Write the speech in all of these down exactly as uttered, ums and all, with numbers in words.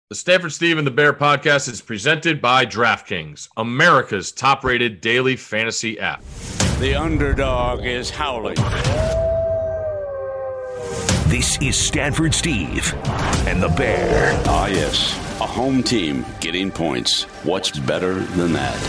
The Stanford Steve and the Bear podcast is presented by DraftKings, America's top-rated daily fantasy app. The underdog is howling. This is Stanford Steve and the Bear. Ah, yes. A home team getting points. What's better than that?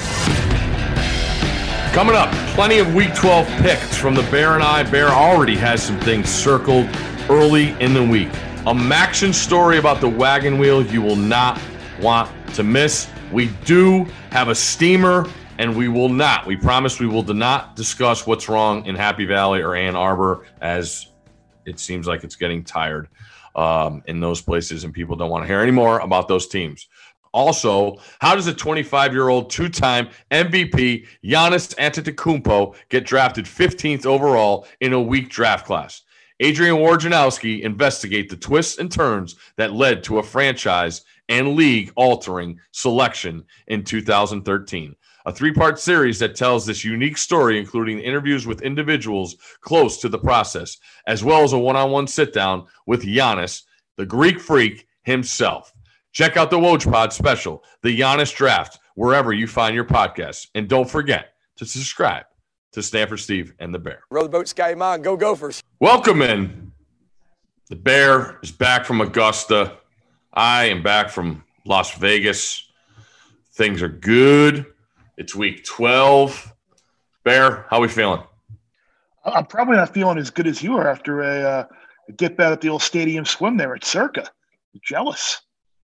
Coming up, plenty of Week twelve picks from the Bear and I. Bear already has some things circled early in the week. A Maction story about the wagon wheel you will not want to miss. We do have a steamer, and we will not, we promise we will not discuss what's wrong in Happy Valley or Ann Arbor, as it seems like it's getting tired um, in those places, and people don't want to hear any more about those teams. Also, how does a twenty-five-year-old two-time M V P Giannis Antetokounmpo get drafted fifteenth overall in a weak draft class? Adrian Wojnarowski investigate the twists and turns that led to a franchise and league-altering selection in two thousand thirteen. A three-part series that tells this unique story, including interviews with individuals close to the process, as well as a one-on-one sit-down with Giannis, the Greek freak himself. Check out the Woj special, The Giannis Draft, wherever you find your podcasts. And don't forget to subscribe to Stanford Steve and the Bear. Row the boat, Sky Mon. Go Gophers. Welcome in. The Bear is back from Augusta. I am back from Las Vegas. Things are good. It's week twelve. Bear, how we feeling? I'm probably not feeling as good as you are after a, uh, a get back at the old stadium swim there at Circa. I'm jealous.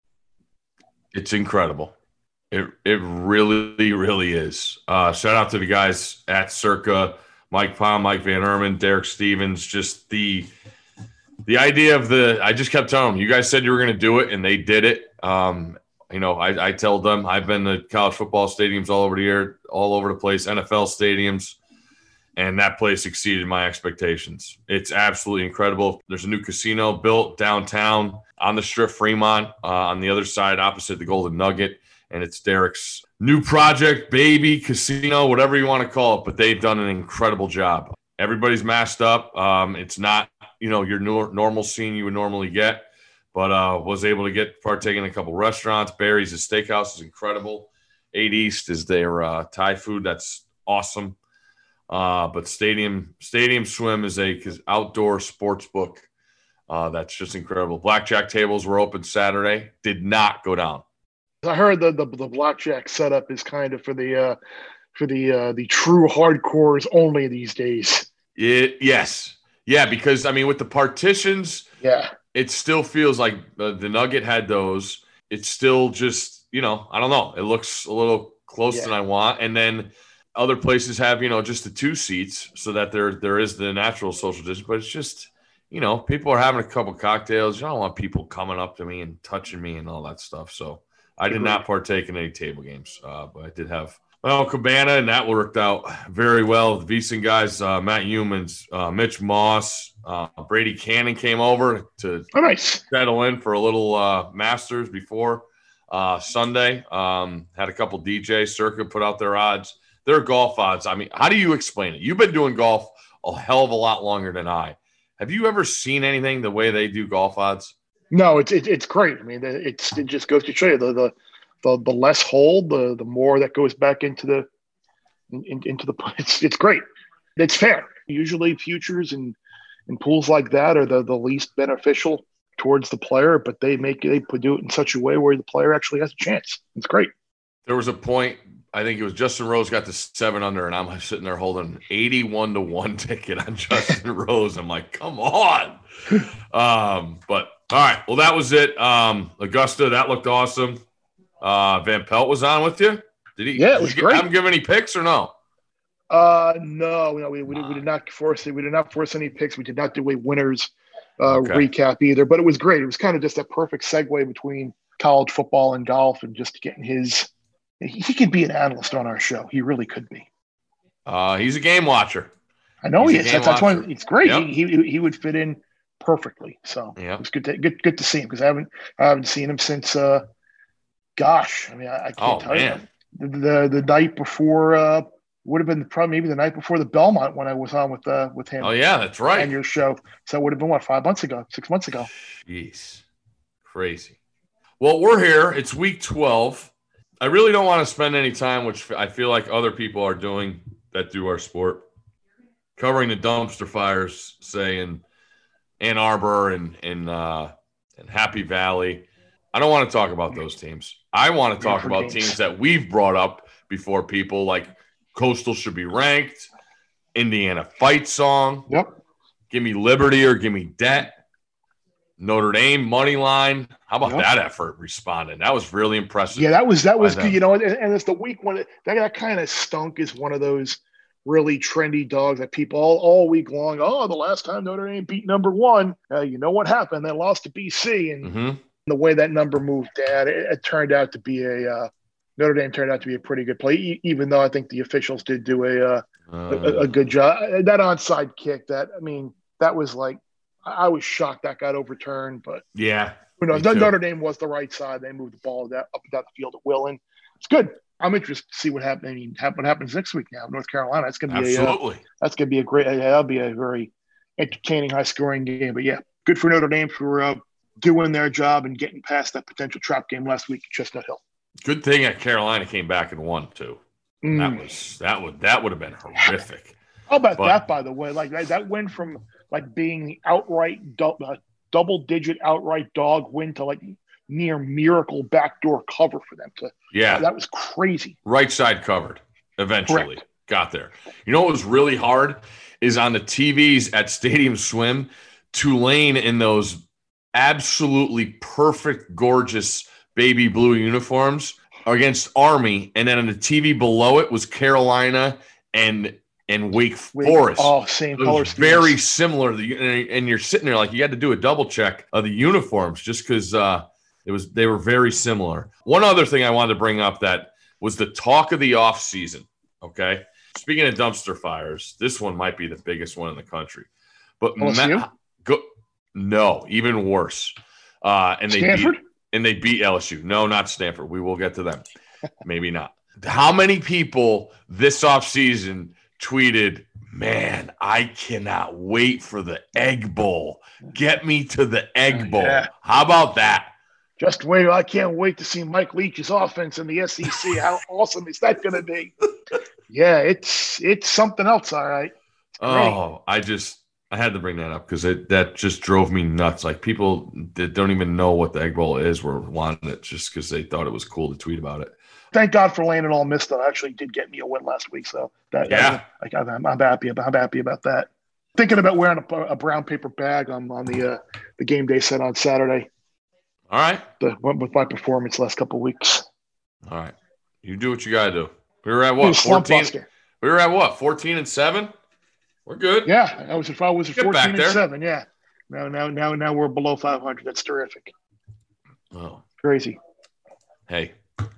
It's incredible. It it really, really is. Uh, shout out to the guys at Circa, Mike Palm, Mike Van Erman, Derek Stevens. Just the the idea of the – I just kept telling them, you guys said you were going to do it, and they did it. Um, you know, I, I tell them I've been to college football stadiums all over the year, all over the place, N F L stadiums, and that place exceeded my expectations. It's absolutely incredible. There's a new casino built downtown on the Strip, Fremont, uh, on the other side opposite the Golden Nugget. And it's Derek's new project, baby, casino, whatever you want to call it. But they've done an incredible job. Everybody's masked up. Um, it's not, you know, your nor- normal scene you would normally get. But uh, was able to get partake in a couple restaurants. Barry's, his steakhouse is incredible. Eight East is their uh, Thai food. That's awesome. Uh, but Stadium Stadium Swim is a outdoor sports book. Uh, that's just incredible. Blackjack tables were open Saturday. Did not go down. I heard the, the the blackjack setup is kind of for the uh, for the uh, the true hardcores only these days. It, yes, yeah, because I mean with the partitions, yeah, it still feels like uh, the Nugget had those. It's still just, you know, I don't know. It looks a little close yeah. than I want, and then other places have, you know, just the two seats so that there there is the natural social distance. But it's just, you know, people are having a couple cocktails. You don't want people coming up to me and touching me and all that stuff. So I did not partake in any table games, uh, but I did have my own cabana, and that worked out very well. The VSiN guys, uh, Matt Humans, uh, Mitch Moss, uh, Brady Cannon came over to oh, nice. settle in for a little uh, Masters before uh, Sunday. Um, had a couple D Js. Circa put out their odds. Their golf odds, I mean, how do you explain it? You've been doing golf a hell of a lot longer than I. Have you ever seen anything the way they do golf odds? No, it's it, it's great. I mean, it's it just goes to show you the the the, the less hold, the the more that goes back into the in, into the it's it's great. It's fair. Usually, futures and and pools like that are the, the least beneficial towards the player, but they make they do it in such a way where the player actually has a chance. It's great. There was a point, I think it was Justin Rose got to seven under, and I'm sitting there holding an eighty-one to one ticket on Justin Rose. I'm like, come on. Um, but all right, well, that was it. Um, Augusta, that looked awesome. Uh, Van Pelt was on with you. Did he? Yeah, it was did great. Have him give any picks or no? Uh, no, no, we we, did, we did not force it. We did not force any picks. We did not do a winners uh, okay. recap either. But it was great. It was kind of just a perfect segue between college football and golf, and just getting his. He could be an analyst on our show. He really could be. Uh, he's a game watcher. I know he's he is. That's, that's why it's great. Yep. He, he he would fit in perfectly. So yep. It was good to good good to see him, because I haven't I haven't seen him since. Uh, gosh, I mean, I, I can't oh, tell man. you the, the the night before. Uh, would have been probably maybe the night before the Belmont when I was on with uh with him. Oh yeah, that's right. On your show, so it would have been what five months ago, six months ago. Jeez, crazy. Well, we're here. It's week twelve. I really don't want to spend any time, which I feel like other people are doing that do our sport, covering the dumpster fires, say, in Ann Arbor and, and, uh, and Happy Valley. I don't want to talk about those teams. I want to talk about teams that we've brought up before people, like Coastal should be ranked, Indiana Fight Song. Yep. Give me Liberty or give me Debt. Notre Dame money line. How about Yep. that effort responding? That was really impressive. Yeah, that was that was by good. them. You know, and, and it's the week when it, that that kind of stunk is one of those really trendy dogs that people all, all week long. Oh, the last time Notre Dame beat number one, uh, you know what happened? They lost to B C, and Mm-hmm. the way that number moved down, it, it turned out to be a uh, Notre Dame turned out to be a pretty good play. E- even though I think the officials did do a uh, a, a, a good job. That onside kick, that I mean, that was like I was shocked that got overturned, but. Yeah. Who knows? Me too. Notre Dame was the right side. They moved the ball that, up and down the field at will, and it's good. I'm interested to see what happens. I mean, what happens next week now, North Carolina. It's going to be Absolutely. a uh, that's going to be a great. Uh, that'll be a very entertaining, high-scoring game. But yeah, good for Notre Dame for uh, doing their job and getting past that potential trap game last week at Chestnut Hill. Good thing that Carolina came back and won too. Mm. That was that would that would have been horrific. How about But- that, by the way? Like that, that went from like being the outright du- uh, double-digit outright dog win to like near miracle backdoor cover for them. To Yeah. that was crazy. Right side covered. Eventually Correct. got there. You know what was really hard is on the T Vs at Stadium Swim, Tulane in those absolutely perfect, gorgeous baby blue uniforms against Army, and then on the T V below it was Carolina and and Wake Wake- Forest. Oh, same It color was schemes. very similar. The- And you're sitting there like you had to do a double check of the uniforms just because uh, it was they were very similar. One other thing I wanted to bring up that was the talk of the offseason. Okay. Speaking of dumpster fires, this one might be the biggest one in the country. But L S U? Ma- go, no, even worse. Uh, and they Stanford? beat, and they beat L S U. No, not Stanford. We will get to them. Maybe not. How many people this offseason tweeted, man, I cannot wait for the Egg Bowl. Get me to the Egg Bowl. yeah. How about that? Just wait. I can't wait to see Mike Leach's offense in the S E C. How awesome is that going to be? Yeah, it's it's something else, all right. Oh, I just I had to bring that up because it that just drove me nuts. Like people that don't even know what the Egg Bowl is were wanting it just because they thought it was cool to tweet about it. Thank God for Lane and All Miss, though. Actually did get me a win last week, so that, Yeah. like, I'm, I'm happy about I'm happy about that. Thinking about wearing a, a brown paper bag on on the uh, the game day set on Saturday. All right. The, with my performance last couple of weeks. All right. You do what you gotta do. We were at what? Slump fourteen. buster. We were at what? Fourteen and seven? We're good. Yeah, I was if I was at Get back fourteen there. and seven. Yeah, now now now now we're below five hundred. That's terrific. Oh. Crazy. Hey.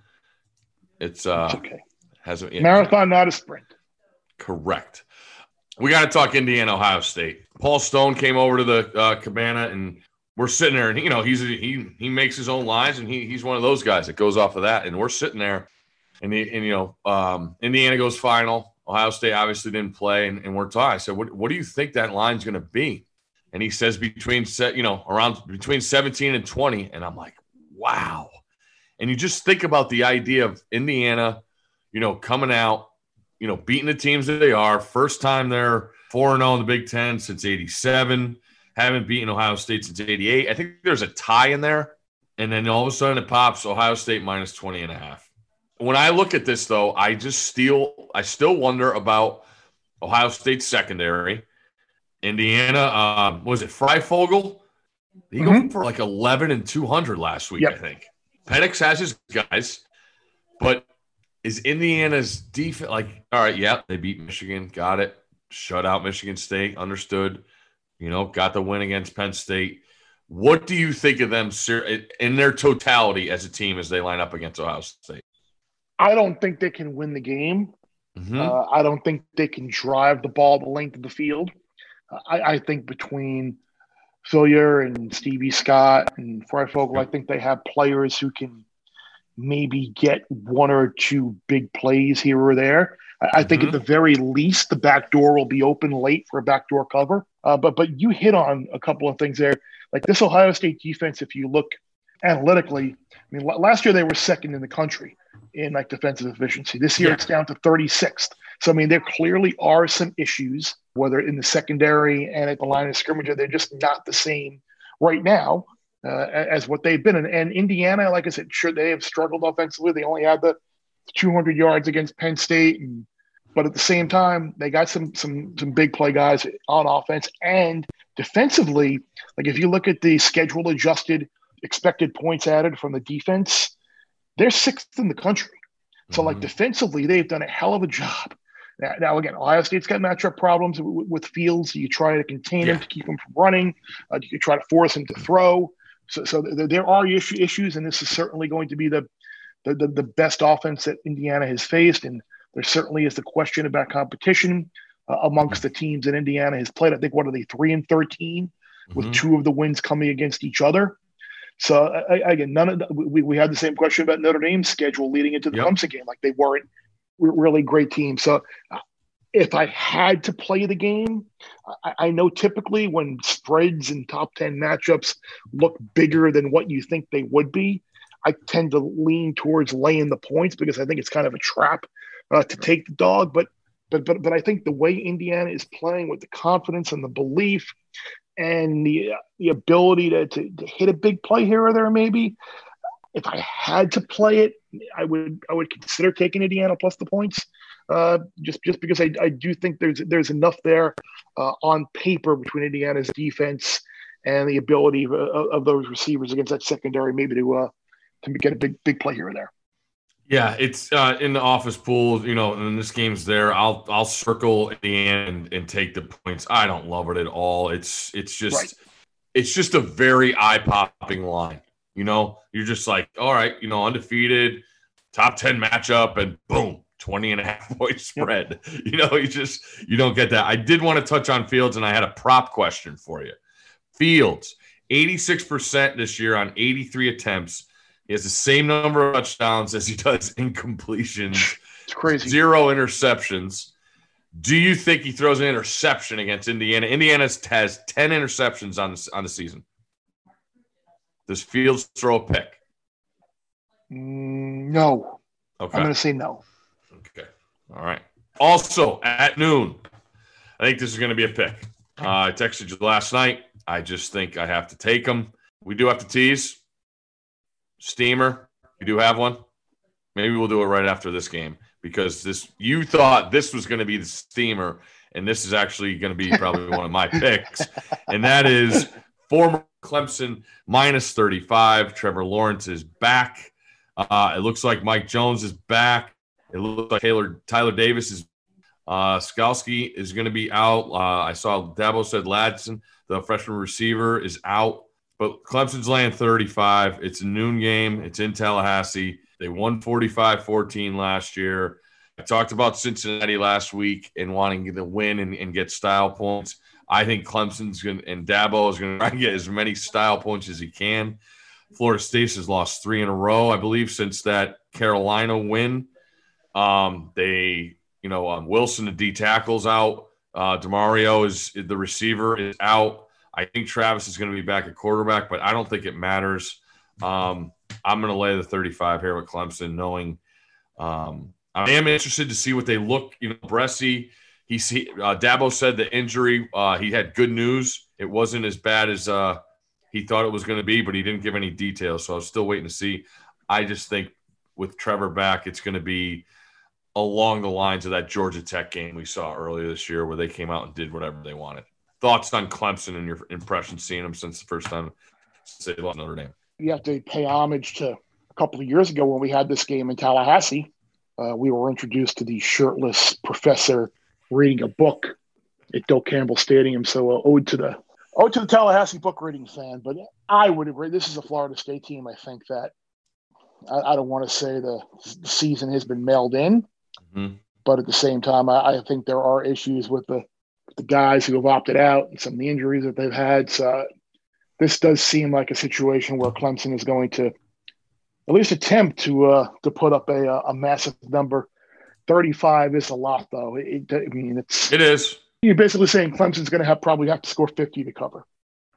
It's uh It's okay. hasn't yeah, Marathon, not a sprint. correct. We got to talk Indiana, Ohio State. Paul Stone came over to the uh, cabana, and we're sitting there, and you know he's he he makes his own lines, and he he's one of those guys that goes off of that. And we're sitting there, and, the, and you know um, Indiana goes final. Ohio State obviously didn't play, and, and we're talking. I said, "What what do you think that line's going to be?" And he says between set, you know, around between seventeen and twenty, and I'm like, "Wow!" And you just think about the idea of Indiana, you know, coming out, you know, beating the teams that they are. First time they're four and oh in the Big Ten since eighty-seven. Haven't beaten Ohio State since eighty-eight. I think there's a tie in there. And then all of a sudden it pops Ohio State minus twenty and a half. When I look at this, though, I just still I still wonder about Ohio State's secondary. Indiana, uh, was it Freifogel? He Mhm. go for like eleven and two hundred last week, Yep. I think. Penix has his guys, but is Indiana's defense like, all right, yeah, they beat Michigan, got it. Shut out Michigan State, understood. You know, got the win against Penn State. What do you think of them ser- in their totality as a team as they line up against Ohio State? I don't think they can win the game. Mm-hmm. Uh, I don't think they can drive the ball the length of the field. I, I think between Fillier and Stevie Scott and Freifogel, I think they have players who can maybe get one or two big plays here or there. I, I think Mhm. at the very least, the back door will be open late for a backdoor cover. Uh, but but you hit on a couple of things there. Like this Ohio State defense, if you look analytically, I mean, last year they were second in the country in like defensive efficiency. This year yeah. it's down to thirty-sixth. So, I mean, there clearly are some issues, whether in the secondary and at the line of scrimmage, they're just not the same right now uh, as what they've been. And, and Indiana, like I said, sure, they have struggled offensively. They only had the two hundred yards against Penn State. And, but at the same time, they got some, some, some big play guys on offense and defensively. Like if you look at the schedule adjusted expected points added from the defense, they're sixth in the country. So, mm-hmm. like, defensively, they've done a hell of a job. Now, now again, Ohio State's got matchup problems with, with Fields. You try to contain yeah. him to keep him from running. Uh, you try to force him to throw. So, so th- there are issue, issues, and this is certainly going to be the, the, the, the best offense that Indiana has faced. And there certainly is the question about competition uh, amongst the teams that Indiana has played. I think, what are they, three and thirteen, mm-hmm. with two of the wins coming against each other. So I, again, none of the, we we had the same question about Notre Dame's schedule leading into the yep. Clemson game. Like they weren't really great teams. So if I had to play the game, I, I know typically when spreads and top ten matchups look bigger than what you think they would be, I tend to lean towards laying the points because I think it's kind of a trap uh, to take the dog. But but but but I think the way Indiana is playing with the confidence and the belief and the the ability to, to to hit a big play here or there, maybe if I had to play it, I would I would consider taking Indiana plus the points, uh, just just because I, I do think there's there's enough there uh, on paper between Indiana's defense and the ability of, of those receivers against that secondary, maybe to uh, to get a big big play here or there. Yeah, it's uh, in the office pool, you know, and this game's there. I'll I'll circle at the end and, and take the points. I don't love it at all. It's it's just right. it's just a very eye-popping line. You know, you're just like, all right, you know, undefeated, top ten matchup, and boom, twenty and a half point spread. You know, you just you don't get that. I did want to touch on Fields, and I had a prop question for you. Fields, eighty-six percent this year on eighty-three attempts. He has the same number of touchdowns as he does incompletions. It's crazy. Zero interceptions. Do you think he throws an interception against Indiana? Indiana has ten interceptions on the, on the season. Does Fields throw a pick? Mm, no. Okay. I'm going to say no. Okay. All right. Also, at noon, I think this is going to be a pick. Uh, I texted you last night. I just think I have to take him. We do have to tease. Steamer, you do have one? Maybe we'll do it right after this game because this you thought this was going to be the steamer, and this is actually going to be probably one of my picks, and that is former Clemson minus thirty-five. Trevor Lawrence is back. Uh, it looks like Mike Jones is back. It looks like Taylor, Tyler Davis is uh, Skalski is going to be out. Uh, I saw Dabo said Ladson, the freshman receiver, is out. But Clemson's laying thirty-five. It's a noon game. It's in Tallahassee. They won forty-five fourteen last year. I talked about Cincinnati last week and wanting to win and, and get style points. I think Clemson's going and Dabo is going to try and get as many style points as he can. Florida State has lost three in a row, I believe, since that Carolina win. Um, they, you know, um, Wilson, the D tackle's out. Uh, DeMario is the receiver is out. I think Travis is going to be back at quarterback, but I don't think it matters. Um, I'm going to lay the thirty-five here with Clemson, knowing um, I am interested to see what they look. You know, Bresci, he see uh, Dabo said the injury. Uh, he had good news. It wasn't as bad as uh, he thought it was going to be, but he didn't give any details. So I was still waiting to see. I just think with Trevor back, it's going to be along the lines of that Georgia Tech game we saw earlier this year, where they came out and did whatever they wanted. Thoughts on Clemson and your impressions seeing them since the first time they lost Notre Dame? You have to pay homage to a couple of years ago when we had this game in Tallahassee. Uh, we were introduced to the shirtless professor reading a book at Doak Campbell Stadium. So uh, ode to the ode to the Tallahassee book reading fan. But I would agree. This is a Florida State team. I think that I, I don't want to say the, the season has been mailed in, mm-hmm. but at the same time, I, I think there are issues with the the guys who have opted out and some of the injuries that they've had. So this does seem like a situation where Clemson is going to at least attempt to uh, to put up a a massive number. thirty-five is a lot, though. It, I mean, it's it is. You're basically saying Clemson's going to have probably have to score fifty to cover.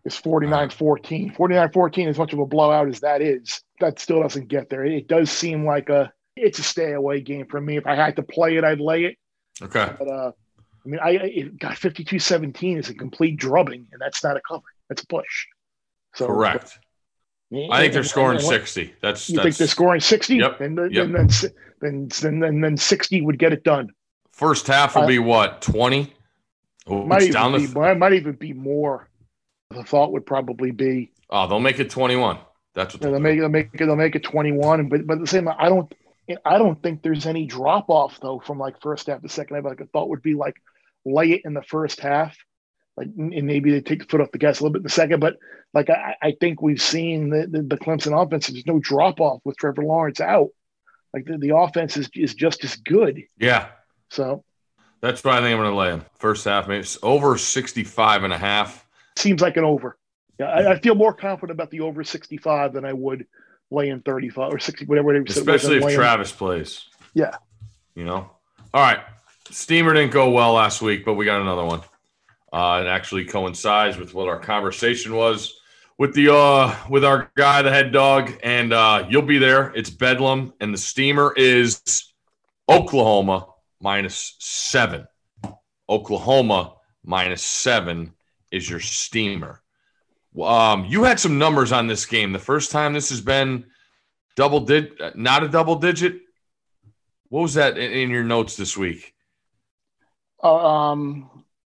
is forty-nine fourteen. forty-nine fourteen, as much of a blowout as that is, that still doesn't get there. It does seem like a it's a stay away game for me. If I had to play it, I'd lay it. Okay. But uh, I mean, I it got fifty-two seventeen is a complete drubbing, and that's not a cover. That's a push. So correct. But, I think they're and, scoring and, and, sixty. That's you that's, think they're scoring sixty? Yep. And then, yep. then, then, then, then, then sixty would get it done. First half will uh, be what, twenty? Oh, might, it's even down be, the, might, might even be more. The thought would probably be. Oh, they'll make it twenty-one. That's what they'll, they'll make. They'll make it. They'll make it twenty-one. But but at the same time, I don't. I don't think there's any drop off though from like first half to second half. Like a thought would be like lay it in the first half, like and maybe they take the foot off the gas a little bit in the second. But like I, I think we've seen the, the, the Clemson offense. There's no drop off with Trevor Lawrence out. Like the, the offense is is just as good. Yeah. So that's why I think I'm going to lay him. First half, maybe it's over sixty-five and a half. Seems like an over. Yeah, I, I feel more confident about the over sixty-five than I would lay in thirty-five or sixty, whatever. whatever Especially if Travis plays. Yeah. You know? All right. Steamer didn't go well last week, but we got another one. Uh, it actually coincides with what our conversation was with the uh, with our guy, the head dog, and uh, you'll be there. It's Bedlam, and the Steamer is Oklahoma minus seven. Oklahoma minus seven is your Steamer. Um, you had some numbers on this game. The first time this has been double digit, not a double digit. What was that in, in your notes this week? Uh, um,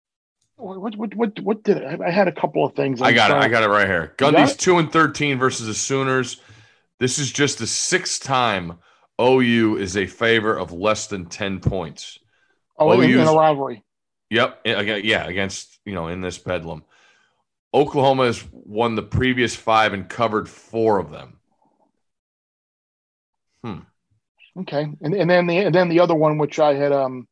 what what what what did I, I had a couple of things. I got it. I got it right here. Gundy's two and thirteen versus the Sooners. This is just the sixth time O U is a favor of less than ten points. Oh, in, in a rivalry. Yep. Yeah, against, you know, in this Bedlam. Oklahoma has won the previous five and covered four of them. Hmm. Okay, and and then the and then the other one, which I had um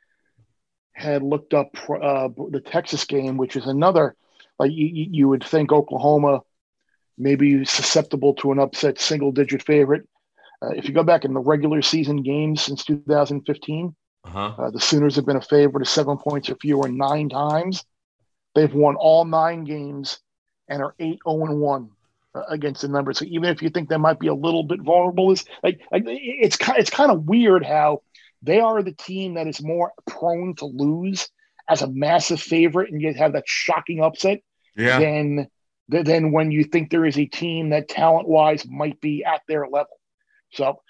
had looked up, uh, the Texas game, which is another, like you you would think Oklahoma maybe susceptible to an upset single digit favorite. Uh, if you go back in the regular season games since two thousand fifteen, uh-huh. uh, the Sooners have been a favorite of seven points or fewer nine times. They've won all nine games and are eight zero and one uh, against the numbers. So even if you think they might be a little bit vulnerable, it's like, like it's it's kind of weird how they are the team that is more prone to lose as a massive favorite and yet have that shocking upset yeah. than than when you think there is a team that talent wise might be at their level. So,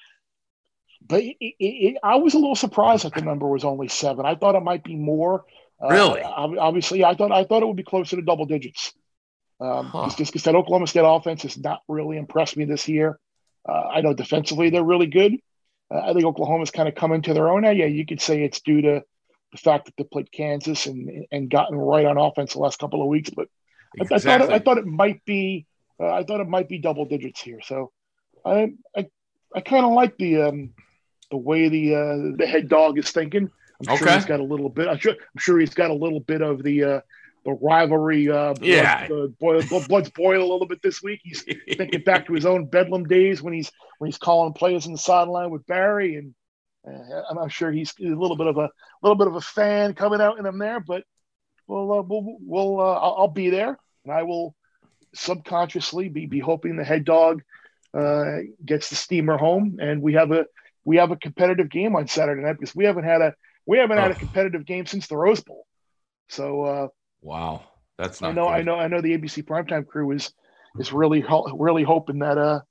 but it, it, it, I was a little surprised that the number was only seven. I thought it might be more. Really? Uh, obviously, I thought I thought it would be closer to double digits. Um, huh. Just because that Oklahoma State offense has not really impressed me this year. Uh, I know defensively they're really good. Uh, I think Oklahoma's kind of come into their own now. Yeah, you could say it's due to the fact that they played Kansas and and gotten right on offense the last couple of weeks. But exactly. I, I thought it, I thought it might be uh, I thought it might be double digits here. So I I, I kind of like the um, the way the uh, the head dog is thinking. I'm okay. sure he's got a little bit. I'm sure. I'm sure he's got a little bit of the uh, the rivalry. Uh, blood, yeah, uh, boil, blood's boil a little bit this week. He's thinking back to his own Bedlam days when he's when he's calling plays in the sideline with Barry, and uh, I'm sure he's a little bit of a little bit of a fan coming out in him there. But we'll uh, we'll, we'll uh, I'll, I'll be there, and I will subconsciously be be hoping the head dog uh, gets the Steamer home, and we have a we have a competitive game on Saturday night because we haven't had a We haven't had a competitive game since the Rose Bowl. So, uh, wow, that's not I know, good. I know, I know the A B C primetime crew is, is really, really hoping that, uh,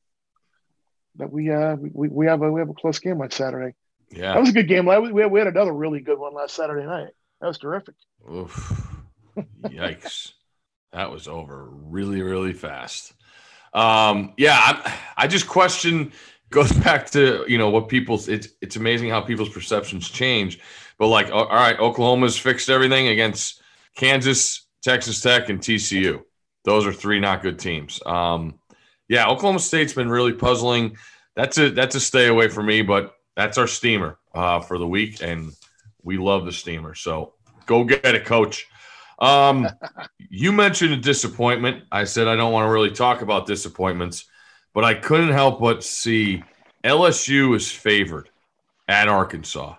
that we, uh, we, we have a, we have a close game on Saturday. Yeah. That was a good game. We had, we had another really good one last Saturday night. That was terrific. Oof. Yikes. That was over really, really fast. Um, yeah, I, I just question, goes back to, you know, what people's, it's, it's amazing how people's perceptions change. But like, all right, Oklahoma's fixed everything against Kansas, Texas Tech, and T C U. Those are three not good teams. Um, yeah, Oklahoma State's been really puzzling. That's a, that's a stay away for me, but that's our Steamer uh, for the week, and we love the Steamer. So go get it, Coach. Um, you mentioned a disappointment. I said I don't want to really talk about disappointments, but I couldn't help but see L S U is favored at Arkansas.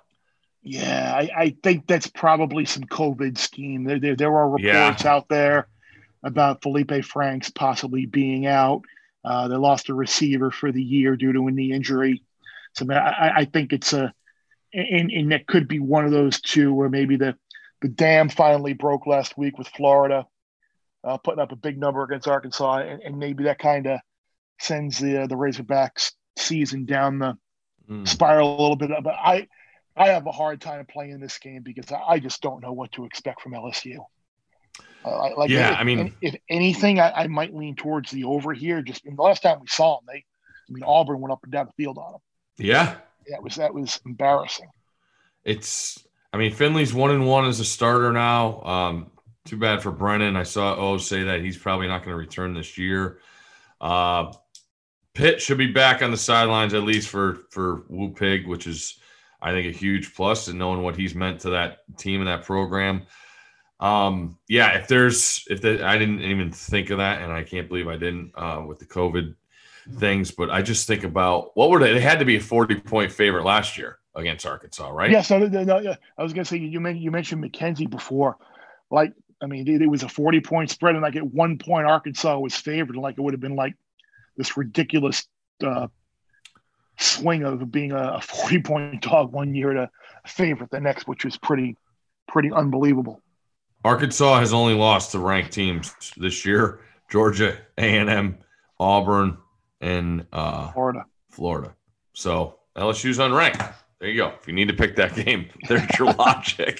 Yeah, I, I think that's probably some COVID scheme. There, there, there are reports yeah. out there about Felipe Franks possibly being out. Uh, they lost a receiver for the year due to a knee injury. So I, I think it's a, and, and that could be one of those two where maybe the, the dam finally broke last week with Florida, uh, putting up a big number against Arkansas, and, and maybe that kind of sends the uh, the Razorbacks season down the mm. spiral a little bit. But I, I have a hard time playing this game because I, I just don't know what to expect from L S U. Uh, like, yeah, if, I mean, if anything, I, I might lean towards the over here. Just in the last time we saw them, they, I mean, Auburn went up and down the field on them. Yeah, that was that was embarrassing. It's, I mean, Finley's one and one as a starter now. Um, too bad for Brennan. I saw O say that he's probably not going to return this year. Uh, Pitt should be back on the sidelines at least for for Woo Pig, which is, I think, a huge plus, and knowing what he's meant to that team and that program. Um, yeah, if there's, if the, I didn't even think of that, and I can't believe I didn't uh, with the COVID things, but I just think about what were they? They had to be a forty point favorite last year against Arkansas, right? Yeah. So no, no, I was going to say you mentioned you mentioned McKenzie before. Like, I mean, it, it was a forty point spread, and like at one point Arkansas was favored, and like it would have been like this ridiculous uh, swing of being a forty point dog one year to a favorite the next, which was pretty pretty unbelievable. Arkansas has only lost to ranked teams this year: Georgia, A and M, Auburn, and uh, Florida. Florida. So L S U's unranked. There you go. If you need to pick that game, there's your logic.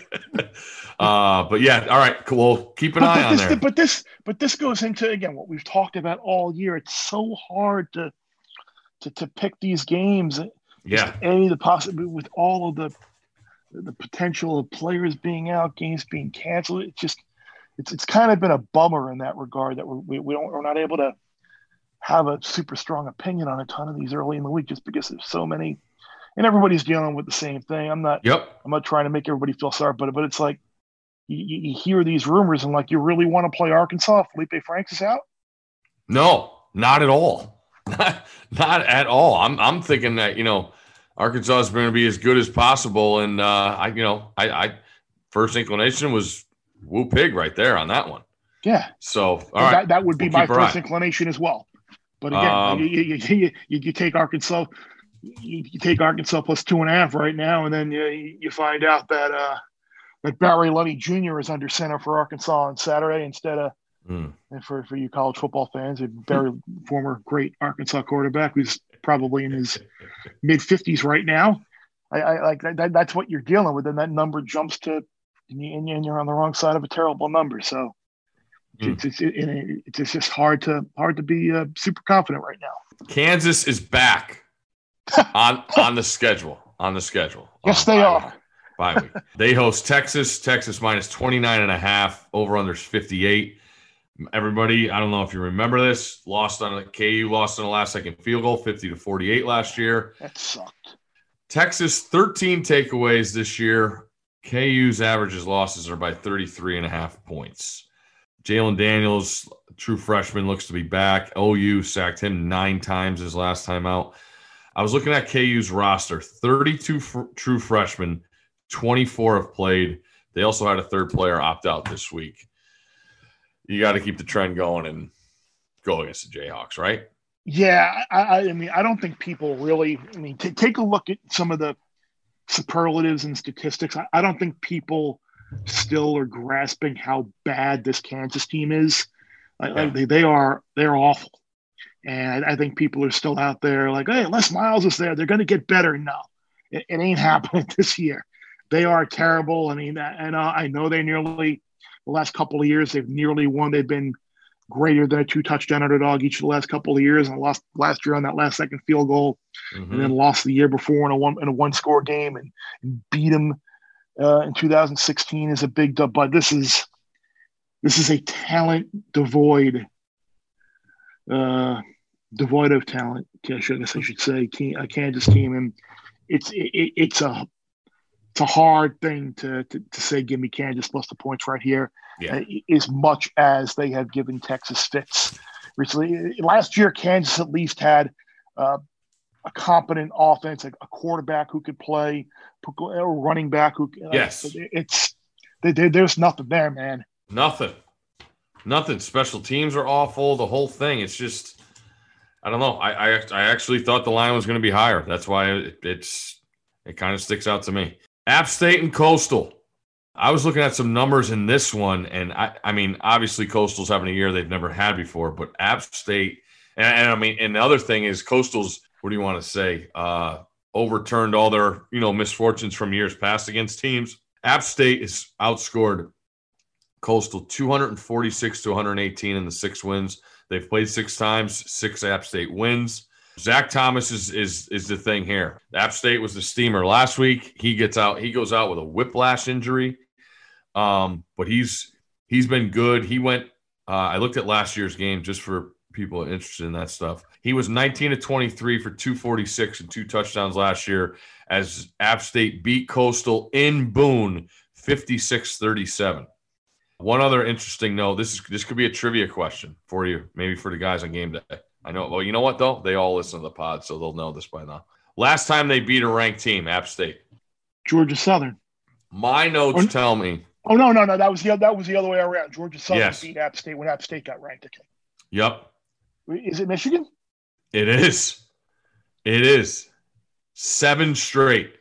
uh, but yeah, all right, cool. Well, keep an but, eye but on this, there. But this, but this goes into again what we've talked about all year. It's so hard to to to pick these games. Yeah. A the possibility with all of the the potential of players being out, games being canceled. It's just, it's it's kind of been a bummer in that regard that we're, we we don't we're not able to have a super strong opinion on a ton of these early in the week just because there's so many, and everybody's dealing with the same thing. I'm not. Yep. I'm not trying to make everybody feel sorry, but but it's like you, you hear these rumors and like you really want to play Arkansas. Felipe Franks is out. No, not at all. Not, not at all. I'm I'm thinking that, you know, Arkansas is going to be as good as possible, and uh, I, you know, I, I first inclination was Woo Pig right there on that one. Yeah. So all that, right, that would be we'll my first eye. inclination as well. But again, Um, you, you, you, you, you take Arkansas, you, you take Arkansas plus two and a half right now, and then you, you find out that uh, that Barry Lunny Junior is under center for Arkansas on Saturday instead of. Mm. And for, for you college football fans, a very former great Arkansas quarterback who's probably in his mid fifties right now. I, I like that, that's what you're dealing with, and that number jumps to, and you're on the wrong side of a terrible number. So mm. it's, it's, it, it's just hard to hard to be uh, super confident right now. Kansas is back on on the schedule. On the schedule. Yes, they are. Week. Bye week. They host Texas. Texas minus twenty-nine and a half. Over under fifty-eight. Everybody, I don't know if you remember this, lost on a K U lost on a last second field goal, fifty to forty-eight last year. That sucked. Texas, thirteen takeaways this year. K U's averages losses are by thirty-three and a half points. Jalen Daniels, true freshman, looks to be back. O U sacked him nine times his last time out. I was looking at K U's roster, thirty-two fr- true freshmen, twenty-four have played. They also had a third player opt out this week. You got to keep the trend going and go against the Jayhawks, right? Yeah, I, I mean, I don't think people really. I mean, t- take a look at some of the superlatives and statistics. I, I don't think people still are grasping how bad this Kansas team is. Like, yeah. like they, they are, they're awful, and I think people are still out there like, hey, Les Miles is there. They're going to get better. No, it, it ain't happening this year. They are terrible. I mean, and uh, I know they nearly. The last couple of years, they've nearly won. They've been greater than a two-touchdown underdog each of the last couple of years, and lost last year on that last second field goal, mm-hmm. and then lost the year before in a one in a one-score game, and, and beat them uh, in two thousand sixteen is a big dub. But this is this is a talent devoid, uh, devoid of talent. I guess I should say, team, a Kansas team, and it's it, it's a. It's a hard thing to, to to say, give me Kansas plus the points right here, yeah. uh, as much as they have given Texas fits recently. Last year, Kansas at least had uh, a competent offense, like a quarterback who could play, a running back who. Uh, yes, it's they, they, there's nothing there, man. Nothing. Nothing. Special teams are awful. The whole thing. It's just, I don't know. I I, I actually thought the line was going to be higher. That's why it, it's it kind of sticks out to me. App State and Coastal. I was looking at some numbers in this one, and I, I mean, obviously Coastal's having a year they've never had before, but App State, and, and I mean, and the other thing is Coastal's, what do you want to say, uh, overturned all their, you know, misfortunes from years past against teams. App State is outscored Coastal two forty-six to one eighteen in the six wins. They've played six times, six App State wins. Zach Thomas is is is the thing here. App State was the steamer last week. He gets out. He goes out with a whiplash injury, um, but he's he's been good. He went. Uh, I looked at last year's game just for people interested in that stuff. He was nineteen to twenty-three for two forty-six and two touchdowns last year as App State beat Coastal in Boone fifty-six thirty-seven. One other interesting note. This is this could be a trivia question for you, maybe for the guys on game day. I know. Well, you know what, though? They all listen to the pod, so they'll know this by now. Last time they beat a ranked team, App State. Georgia Southern. My notes oh, tell me. Oh, no, no, no. That was the, that was the other way around. Georgia Southern yes. beat App State when App State got ranked. Okay. Yep. Is it Michigan? It is. It is. Seven straight.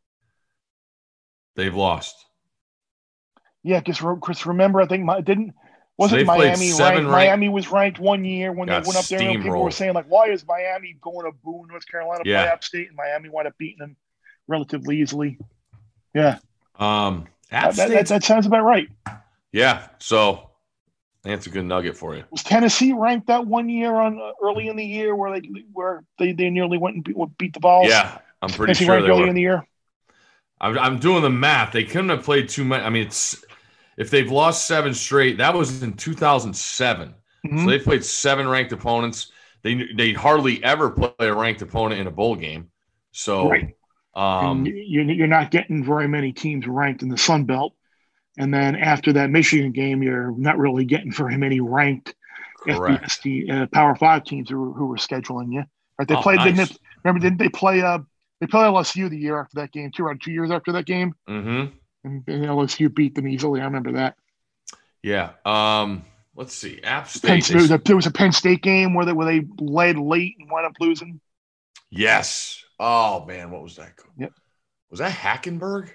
They've lost. Yeah, because remember, I think my didn't wasn't so Miami ranked? ranked? Miami was ranked one year when they Got went up there. And people were saying like, "Why is Miami going to Boone, North Carolina, yeah. play App State?" And Miami wound up beating them relatively easily. Yeah, um, App that, that, that sounds about right. Yeah, so that's a good nugget for you. Was Tennessee ranked that one year on uh, early in the year where they where they, they nearly went and beat, beat the Vols? Yeah, I'm pretty Tennessee sure ranked they early were. in the year. I'm, I'm doing the math. They couldn't have played too many. I mean, it's. If they've lost seven straight, that was in two thousand seven. Mm-hmm. So they played seven ranked opponents. They they hardly ever play a ranked opponent in a bowl game. So right. um, you're, you're not getting very many teams ranked in the Sun Belt. And then after that Michigan game, you're not really getting very many ranked F B S T, uh, Power Five teams who, who were scheduling you. Right? They oh, played. Nice. Didn't they, remember? Didn't they play? Uh, they played L S U the year after that game too. Around two years after that game. Mm-hmm. And, and L S U beat them easily. I remember that. Yeah. Um, let's see. App State. Penn, there, was a, there was a Penn State game where they where they led late and wound up losing. Yes. Oh man, what was that? Yep. Was that Hackenberg?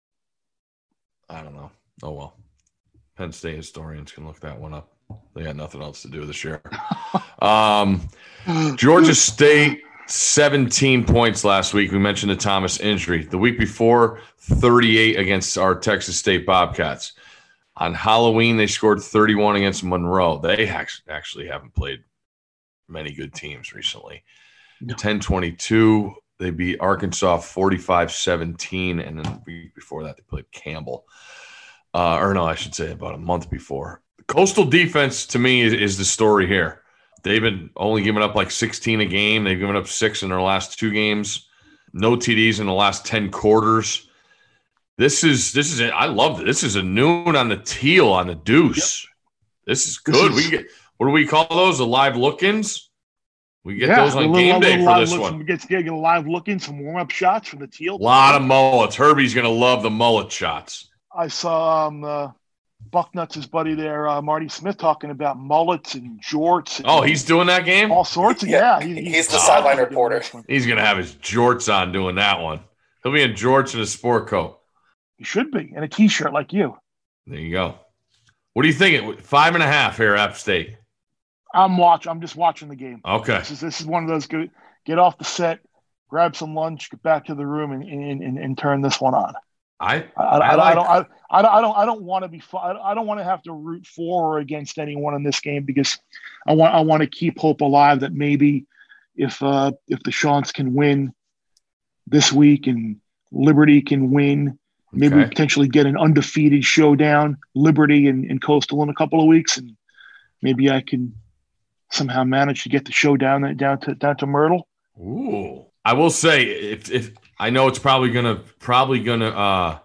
I don't know. Oh well. Penn State historians can look that one up. They got nothing else to do this year. um, Georgia State. seventeen points last week. We mentioned the Thomas injury. The week before, thirty-eight against our Texas State Bobcats. On Halloween, they scored thirty-one against Monroe. They actually haven't played many good teams recently. No. ten twenty-two, they beat Arkansas forty-five seventeen, and then the week before that, they played Campbell. Uh, or no, I should say about a month before. The Coastal defense, to me, is, is the story here. They've been only giving up like sixteen a game. They've given up six in their last two games. No T Ds in the last ten quarters. This is this is I love it. This is a noon on the teal on the deuce. Yep. This is good. This is, we get what do we call those? The live look-ins. We get yeah, those on game day for this one. We get to get a live look-in, some warm-up shots from the teal. A lot of mullets. Herbie's gonna love the mullet shots. I saw um, uh, Bucknuts' buddy there, uh, Marty Smith, talking about mullets and jorts. And oh, he's doing that game? All sorts of, yeah. yeah. He, he's the oh, sideline reporter. He's going to have his jorts on doing that one. He'll be in jorts and a sport coat. He should be, and a T-shirt like you. There you go. What do you think? Five and a half here at App State. I'm watching. I'm just watching the game. Okay. This is, this is one of those good, get off the set, grab some lunch, get back to the room, and, and, and, and turn this one on. I I, I, I, like, I don't I, I don't I don't I don't want to be I don't want to have to root for or against anyone in this game because I want I want to keep hope alive that maybe if uh, if the Chants can win this week and Liberty can win, maybe okay. we potentially get an undefeated showdown, Liberty and, and Coastal in a couple of weeks, and maybe I can somehow manage to get the show down down to down to Myrtle. Ooh, I will say if if. I know it's probably gonna probably gonna uh,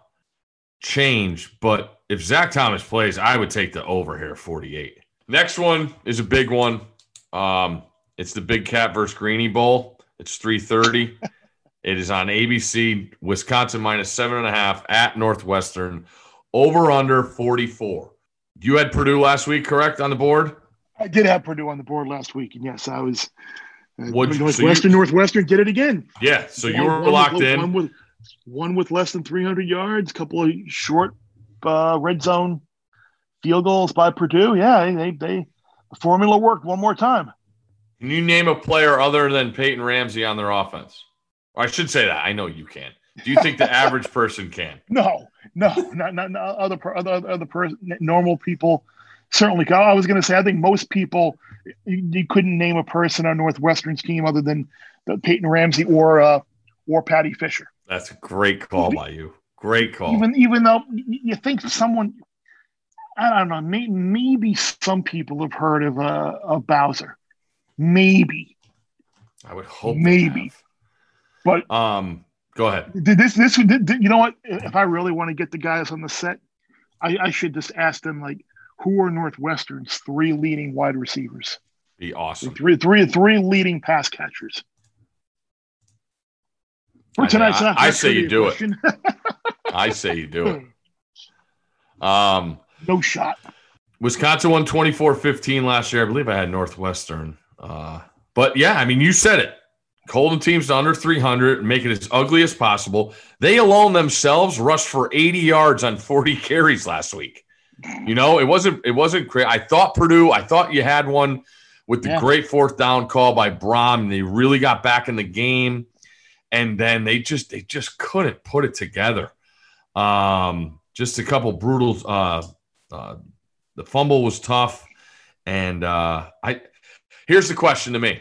change, but if Zach Thomas plays, I would take the over here, forty-eight. Next one is a big one. Um, it's the Big Cat versus Greeny Bowl. It's three thirty. It is on A B C. Wisconsin minus seven and a half at Northwestern. Over under forty-four. You had Purdue last week, correct, on the board? I did have Purdue on the board last week, and yes, I was. Uh, What'd you- so Northwestern, you- Northwestern did it again. Yeah, so you One- were one locked with, in. One with, one with less than three hundred yards, a couple of short uh, red zone field goals by Purdue. Yeah, they, they the formula worked one more time. Can you name a player other than Peyton Ramsey on their offense? Or I should say that. I know you can. Do you think the average person can? No, no, not not, not other per- other other person, normal people. Certainly, I was going to say I think most people you, you couldn't name a person on Northwestern's team other than the Peyton Ramsey or uh, or Patty Fisher. That's a great call by you. Great call. Even even though you think someone, I don't know, maybe, maybe some people have heard of uh, of Bowser, maybe. I would hope. Maybe, but um, go ahead. This this you know what? If I really want to get the guys on the set, I, I should just ask them like, who are Northwestern's three leading wide receivers? Be awesome. Three three three leading pass catchers. For tonight's I, I, I say you do question. it. I say you do it. Um, no shot. Wisconsin won twenty-four fifteen last year. I believe I had Northwestern. Uh, but, yeah, I mean, you said it. Holding teams to under three hundred, make it as ugly as possible. They alone themselves rushed for eighty yards on forty carries last week. You know, it wasn't it wasn't great. I thought Purdue, I thought you had one with the yeah. great fourth down call by Brom, and they really got back in the game. And then they just they just couldn't put it together. Um, just a couple brutal uh, uh, the fumble was tough. And uh, I here's the question to me.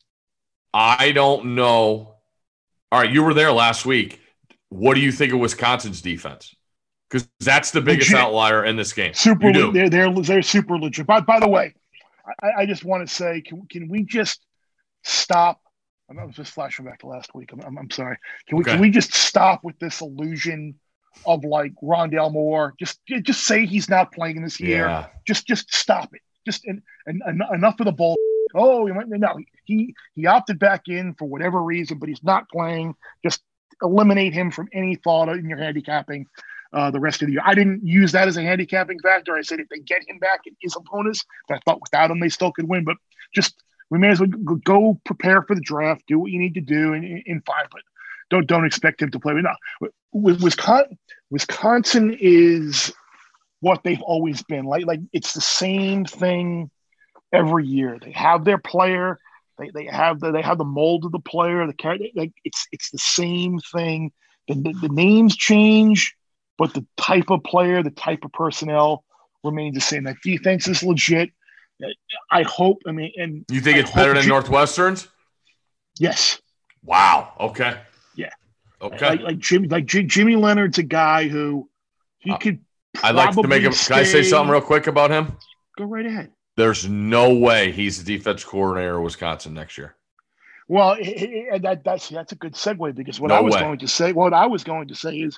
I don't know. All right, you were there last week. What do you think of Wisconsin's defense? Because that's the biggest legit. outlier in this game. Super, you do. They're, they're they're super legit. By, by the way, I, I just want to say, can can we just stop? I was just flashing back to last week. I'm, I'm, I'm sorry. Can we okay. can we just stop with this illusion of like Rondale Moore? Just just say he's not playing this year. Yeah. Just just stop it. Just and, and, and enough of the bull. Oh, no, he he opted back in for whatever reason, but he's not playing. Just eliminate him from any thought in your handicapping uh, the rest of the year. I didn't use that as a handicapping factor. I said if they get him back, it is a bonus. But I thought without him, they still could win. But just we may as well go prepare for the draft, do what you need to do, and, and fine. But don't don't expect him to play. But no, Wisconsin, Wisconsin is what they've always been. Like like it's the same thing every year. They have their player. They they have the they have the mold of the player. The character. Like it's it's the same thing. The, the the names change, but the type of player, the type of personnel remains the same. That defense is legit. I hope. I mean, and you think I it's better than Jim, Northwestern's? Yes. Wow. Okay. Yeah. Okay. Like, like Jimmy, like J- Jimmy Leonard's a guy who he uh, could. I'd like to make him. Can I say something real quick about him? Go right ahead. There's no way he's the defense coordinator of Wisconsin next year. Well, it, it, that, that's that's a good segue because what no I was way. going to say, what I was going to say is,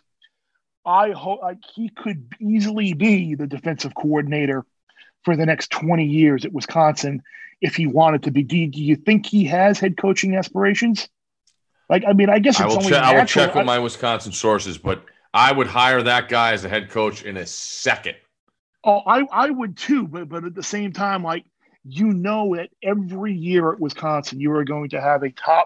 I hope like he could easily be the defensive coordinator for the next twenty years at Wisconsin if he wanted to be. Do, do you think he has head coaching aspirations? Like, I mean, I guess it's I will only check, natural. I will check with my Wisconsin sources, but I would hire that guy as a head coach in a second. Oh, I, I would too, but but at the same time, like, you know that every year at Wisconsin, you are going to have a top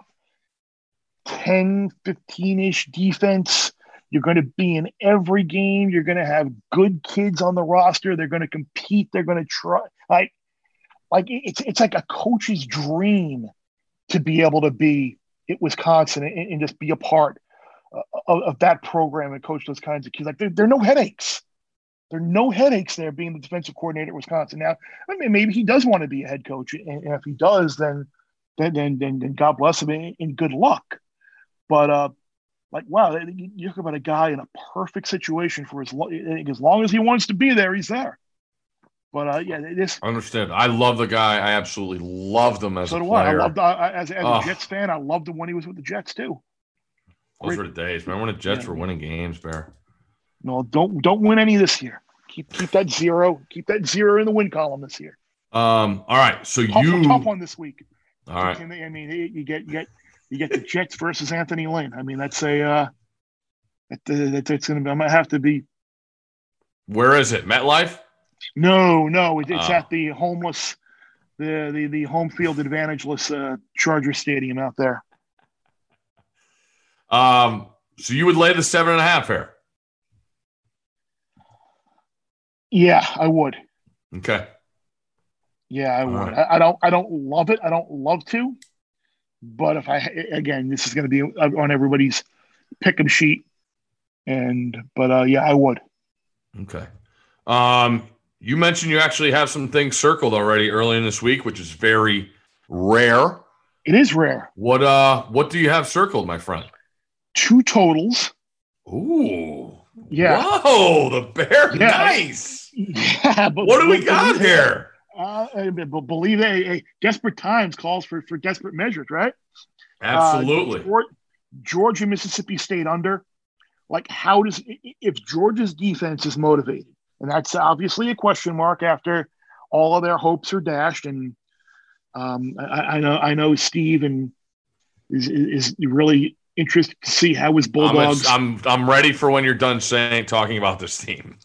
ten, fifteen-ish defense. You're going to be in every game. You're going to have good kids on the roster. They're going to compete. They're going to try. Like, like it's it's like a coach's dream to be able to be at Wisconsin and, and just be a part of, of that program and coach those kinds of kids. Like, there, there are no headaches. There are no headaches there being the defensive coordinator at Wisconsin. Now, I mean, maybe he does want to be a head coach, and, and if he does, then then then then, then God bless him and, and good luck. But uh, like, wow, you talk about a guy in a perfect situation for as long as long as he wants to be there, he's there. But uh, yeah, this. I understand. I love the guy. I absolutely loved him as so a do player. I. I loved uh, as, as oh. a Jets fan. I loved him when he was with the Jets too. Those Great. were the days. Remember when the Jets yeah, were yeah. winning games, Bear? No, don't don't win any this year. Keep keep that zero. Keep that zero in the win column this year. Um. All right. So tough, you tough one this week. All right. I mean, you get you get you get the Jets versus Anthony Lynn. I mean, that's a uh, that, that, that's going to be. I'm gonna have to be. Where is it? MetLife. No, no, it, it's Oh. at the homeless, the the the home field advantageless uh, Charger Stadium out there. Um, so you would lay the seven and a half here. Yeah, I would. Okay. Yeah, I All would. right. I, I don't. I don't love it. I don't love to. But if I again, this is going to be on everybody's pick 'em sheet, and but uh, yeah, I would. Okay. Um, you mentioned you actually have some things circled already early in this week, which is very rare. It is rare. What uh what do you have circled, my friend? Two totals. Ooh. Yeah. Whoa, the bear. Yeah. Nice. Yeah. But What do we but- got here? Uh, I be- believe a, a desperate times calls for for desperate measures, right? Absolutely. Uh, Geor- Georgia, Mississippi State under. Like, how does if Georgia's defense is motivated, and that's obviously a question mark after all of their hopes are dashed. And um, I, I know, I know, Steve and is is really interested to see how his Bulldogs. I'm, I'm I'm ready for when you're done saying talking about this team.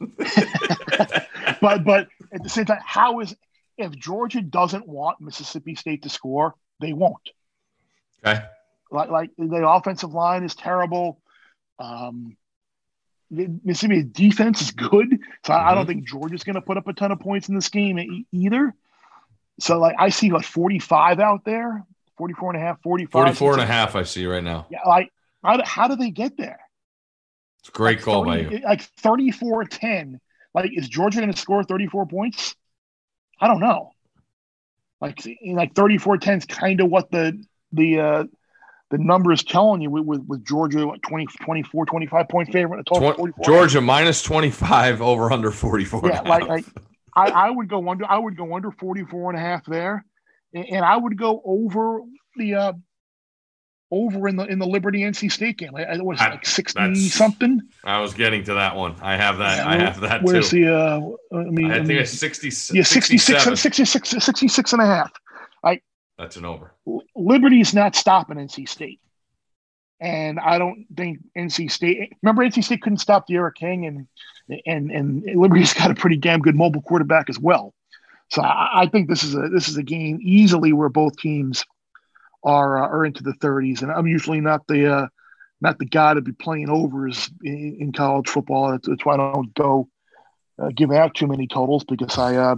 but but at the same time, how is if Georgia doesn't want Mississippi State to score, they won't. Okay. Like like the offensive line is terrible. Um, the Mississippi defense is good, so I, I don't think Georgia's going to put up a ton of points in this game e- either. So like I see like forty-five out there, forty-four and a half, forty-five. forty-four and a half I see right now. Yeah, like how do, how do they get there? It's a great Like call thirty, by you. Like thirty-four ten. Like is Georgia going to score thirty-four points? I don't know. Like like thirty-four ten is kind of what the the uh, the number is telling you with, with, with Georgia, what, twenty, twenty-four, twenty-five point favorite. A total of forty-four. Georgia minus twenty-five over under forty-four. Yeah, like, like I, I would go under. I would go under forty-four and a half there, and, and I would go over the uh, over in the in the Liberty N C State game. I, I was That- like sixty that's- something. I was getting to that one. I have that. Yeah, I have that Where's too. the? Uh, I mean, I I think mean, it's sixty. yeah, sixty-six, sixty-seven. sixty-six, sixty-six and a half. That's an over. Liberty's not stopping N C State. And I don't think N C State. Remember, N C State couldn't stop De'Ara King, and and and Liberty's got a pretty damn good mobile quarterback as well. So I, I think this is a this is a game easily where both teams are uh, are into the thirties. And I'm usually not the uh, not the guy to be playing overs in, in college football. That's, that's why I don't go uh, give out too many totals because I uh,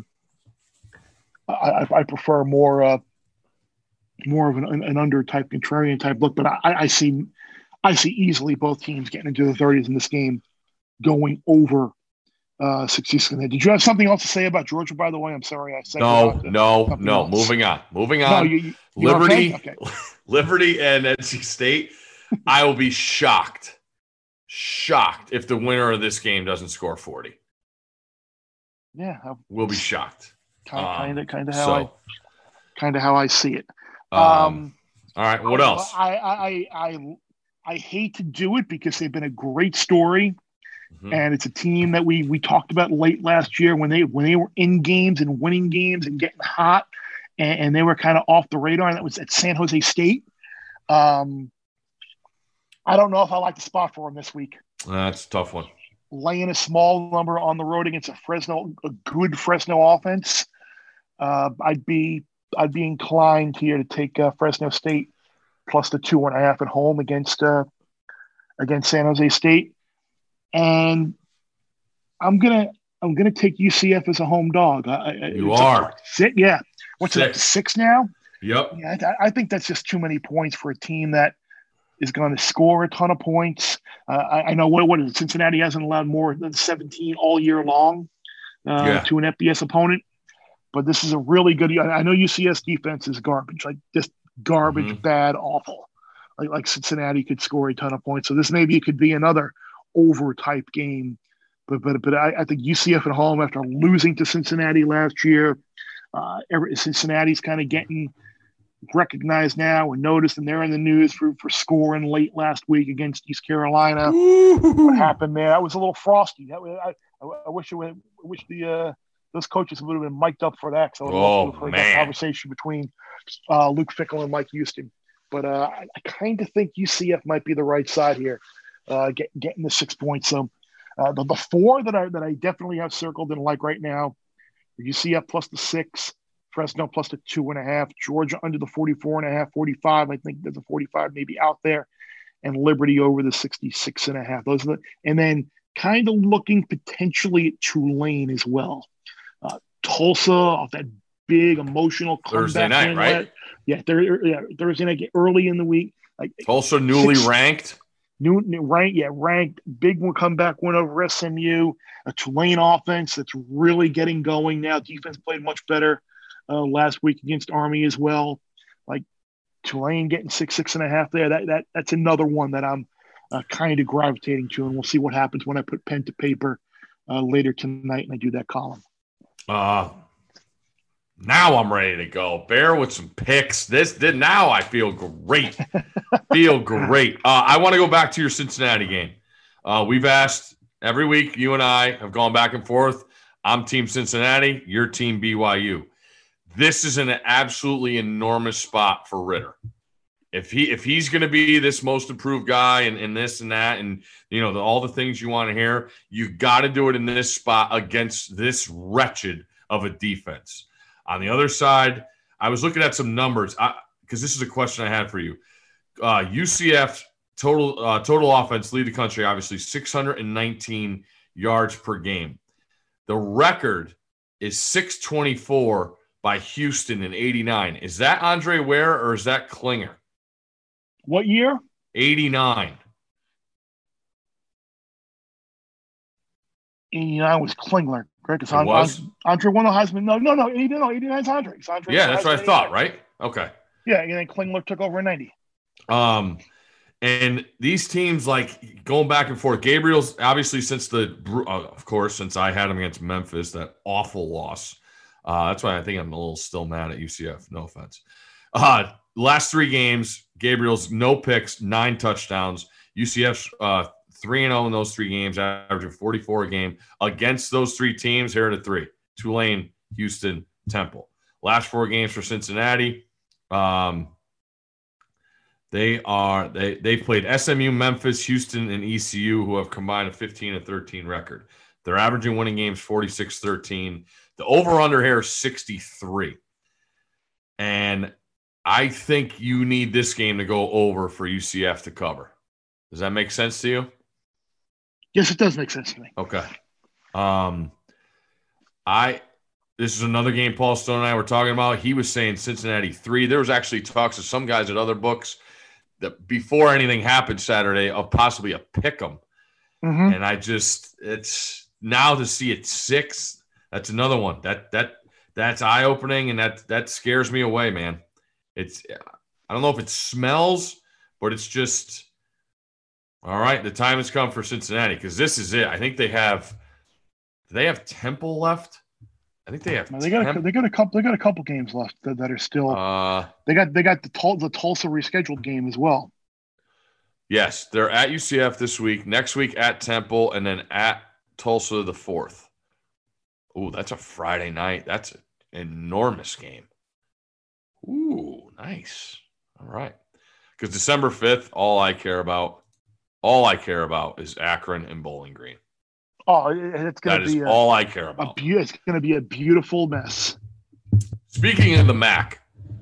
I, I prefer more. Uh, more of an, an under type contrarian type look, but I, I see, I see easily both teams getting into the thirties in this game, going over uh, sixty-six. Did you have something else to say about Georgia? By the way, I'm sorry I said No, no, something no. else. Moving on. Moving on. No, you, you, you Liberty, okay? Okay. Liberty, and N C State. I will be shocked, shocked if the winner of this game doesn't score forty. Yeah, We'll be shocked. kind of, kind of how so, I, kind of how I see it. Um, Um, all right. What else? I, I, I, I, I hate to do it because they've been a great story. Mhm. And it's a team that we we talked about late last year when they when they were in games and winning games and getting hot, and, and they were kind of off the radar. And that was at San Jose State. Um, I don't know if I like the spot for them this week. That's a tough one. Laying a small number on the road against a Fresno, a good Fresno offense. Uh, I'd be I'd be inclined here to take uh, Fresno State plus the two and a half at home against uh, against San Jose State. And I'm gonna I'm gonna take U C F as a home dog. I, I, You it's are. a, six, yeah. What's it? Six. Six now? Yep. Yeah, I, I think that's just too many points for a team that is going to score a ton of points. Uh, I, I know what what is it? Cincinnati hasn't allowed more than seventeen all year long uh, Yeah. to an F B S opponent. But this is a really good. I know U C F's defense is garbage, like just garbage, Mhm. bad, awful. Like like Cincinnati could score a ton of points. So this maybe it could be another over type game. But but but I, I think U C F at home after losing to Cincinnati last year, uh, every, Cincinnati's kind of getting recognized now and noticed, and they're in the news for for scoring late last week against East Carolina. What happened there? That was a little frosty. That was, I, I, I wish it would, I wish the uh, those coaches would have been mic'd up for that. So Oh, for man. that conversation between uh, Luke Fickell and Mike Houston. But uh, I, I kind of think U C F might be the right side here, uh, get, getting the six points. So uh, the, the four that I that I definitely have circled and like right now, U C F plus the six, Fresno plus the two and a half, Georgia under the forty-four and a half, forty-five. I think there's a forty-five maybe out there, and Liberty over the sixty-six and a half. Those are the, and then kind of looking potentially at Tulane as well. Uh, Tulsa off that big emotional Thursday night, win. right? Yeah, thir- yeah, Thursday night, early in the week. Like Tulsa newly six, ranked. New, new ranked, yeah, ranked. Big one comeback win over S M U. A Tulane offense that's really getting going now. Defense played much better uh, last week against Army as well. Like Tulane getting six, six and a half there. That that that's another one that I'm uh, kind of gravitating to, and we'll see what happens when I put pen to paper uh, later tonight and I do that column. Uh now I'm ready to go. Bear with some picks. This did now I feel great. feel great. Uh, I want to go back to your Cincinnati game. Uh, we've asked every week. You and I have gone back and forth. I'm Team Cincinnati. Your Team B Y U. This is an absolutely enormous spot for Ritter. If he if he's going to be this most improved guy and, and this and that and you know the, all the things you want to hear, you got to do it in this spot against this wretched of a defense. On the other side, I was looking at some numbers because this is a question I had for you. Uh, U C F total uh, total offense lead the country, obviously six hundred nineteen yards per game. The record is six twenty-four by Houston in eighty-nine. Is that Andre Ware or is that Klinger? What year? eighty-nine. eighty-nine was Klingler. Correct? Because It was? Andre won the Heisman. No, no, no. eighty, no, eighty-nine is Andre. It's Andre. Yeah, that's what I thought, right? Okay. Yeah, and then Klingler took over in ninety. Um, and these teams, like, going back and forth. Gabriel's, obviously, since the – uh, of course, since I had him against Memphis, that awful loss. Uh, that's why I think I'm a little still mad at U C F. No offense. Uh, last three games, Gabriel's no picks, nine touchdowns. U C F's uh, three and oh in those three games, averaging forty-four a game. Against those three teams, here are the three: Tulane, Houston, Temple. Last four games for Cincinnati. Um, they are they they played S M U, Memphis, Houston, and E C U, who have combined a fifteen and thirteen record. They're averaging winning games forty-six thirteen. The over-under here is sixty-three. And I think you need this game to go over for U C F to cover. Does that make sense to you? Yes, it does make sense to me. Okay. Um, I this is another game Paul Stone and I were talking about. He was saying Cincinnati three. There was actually talks of some guys at other books that before anything happened Saturday of possibly a pick 'em. Mm-hmm. And I just it's now to see it six. That's another one that that that's eye opening and that that scares me away, man. It's I don't know if it smells, but it's just all right. The time has come for Cincinnati because this is it. I think they have. Do they have Temple left? I think they have. No, they got Temp- a, they got a couple. They got a couple games left that, that are still. Uh, they got they got the Tul- the Tulsa rescheduled game as well. yes, they're at U C F this week. Next week at Temple, and then at Tulsa the fourth. Ooh, that's a Friday night. That's an enormous game. Ooh, nice. All right. Because December fifth, all I care about, all I care about is Akron and Bowling Green. Oh, it's going That to be is a, all I care a about. be- It's going to be a beautiful mess. Speaking of the Mac,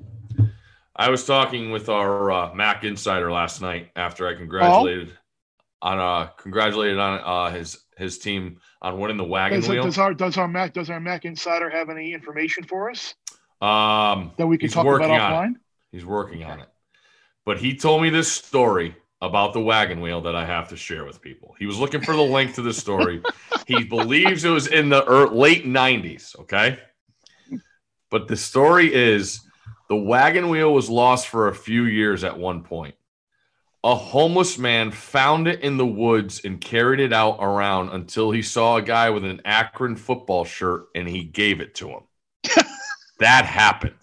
I was talking with our uh, Mac insider last night after I congratulated oh. on uh congratulated on uh, his his team on winning the wagon does, wheel. Does our does our Mac does our Mac insider have any information for us Um, that we can he's talk working about on offline? it. He's working on it. But he told me this story about the wagon wheel that I have to share with people. He was looking for the link to the story. He believes it was in the early, late nineties, okay? But the story is the wagon wheel was lost for a few years at one point. A homeless man found it in the woods and carried it out around until he saw a guy with an Akron football shirt and he gave it to him. That happened.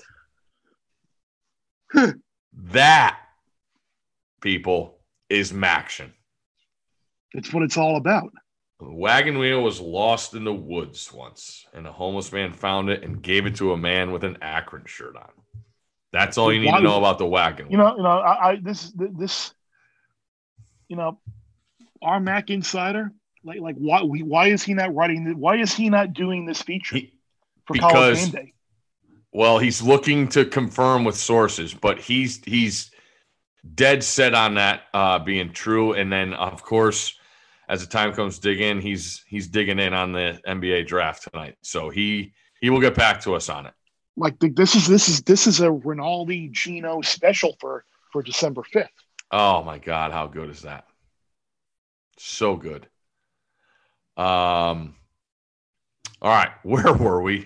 That, people, is Maction. It's what it's all about. The wagon wheel was lost in the woods once, and a homeless man found it and gave it to a man with an Akron shirt on. That's all you need to know about the wagon wheel. You know, you know, I, I this this, you know, our Mac insider, like like why why is he not writing? Why is he not doing this feature? He, for because, College Game Day. Well, he's looking to confirm with sources, but he's he's dead set on that uh, being true. And then, of course, as the time comes, dig in. He's he's digging in on the N B A draft tonight, so he he will get back to us on it. Like this is this is this is a Rinaldi Gino special for for December fifth. Oh my God, how good is that? So good. Um. All right, where were we?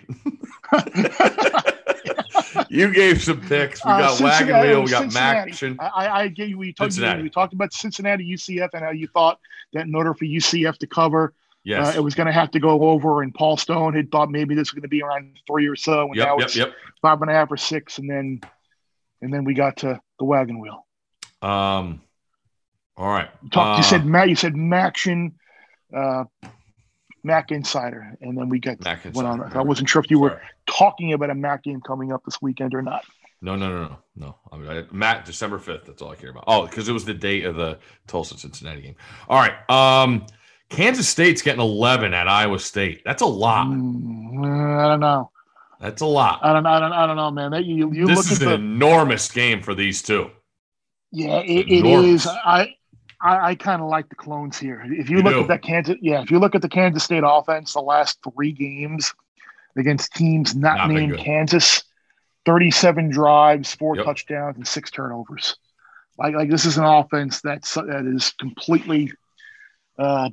You gave some picks. We got uh, Wagon Wheel. We got Maction. I, I gave you. We talked, you, we talked about Cincinnati, U C F, and how you thought that in order for U C F to cover, yes, uh, it was going to have to go over. And Paul Stone had thought maybe this was going to be around three or so, and yep, now yep, it's yep. five and a half or six, and then and then we got to the Wagon Wheel. Um. All right. You, talked, uh, you said Matt. You said Maction. Uh, Mac Insider, and then we got Mac went on. Insider. I wasn't sure if you were Sorry. talking about a Mac game coming up this weekend or not. No, no, no, no, no. I mean, I, Matt, December fifth. That's all I care about. Oh, because it was the date of the Tulsa Cincinnati game. All right. Um, Kansas State's getting eleven at Iowa State. That's a lot. Mm, I don't know. That's a lot. I don't. I don't. I don't know, man. That, you you this look is at an the, enormous game for these two. Yeah, it, it is. I I, I kind of like the Clones here. If you, you look do. at that Kansas, yeah, if you look at the Kansas State offense, the last three games against teams not, Not named Kansas, thirty-seven drives, four Yep. touchdowns, and six turnovers. Like, like this is an offense that's that is completely uh,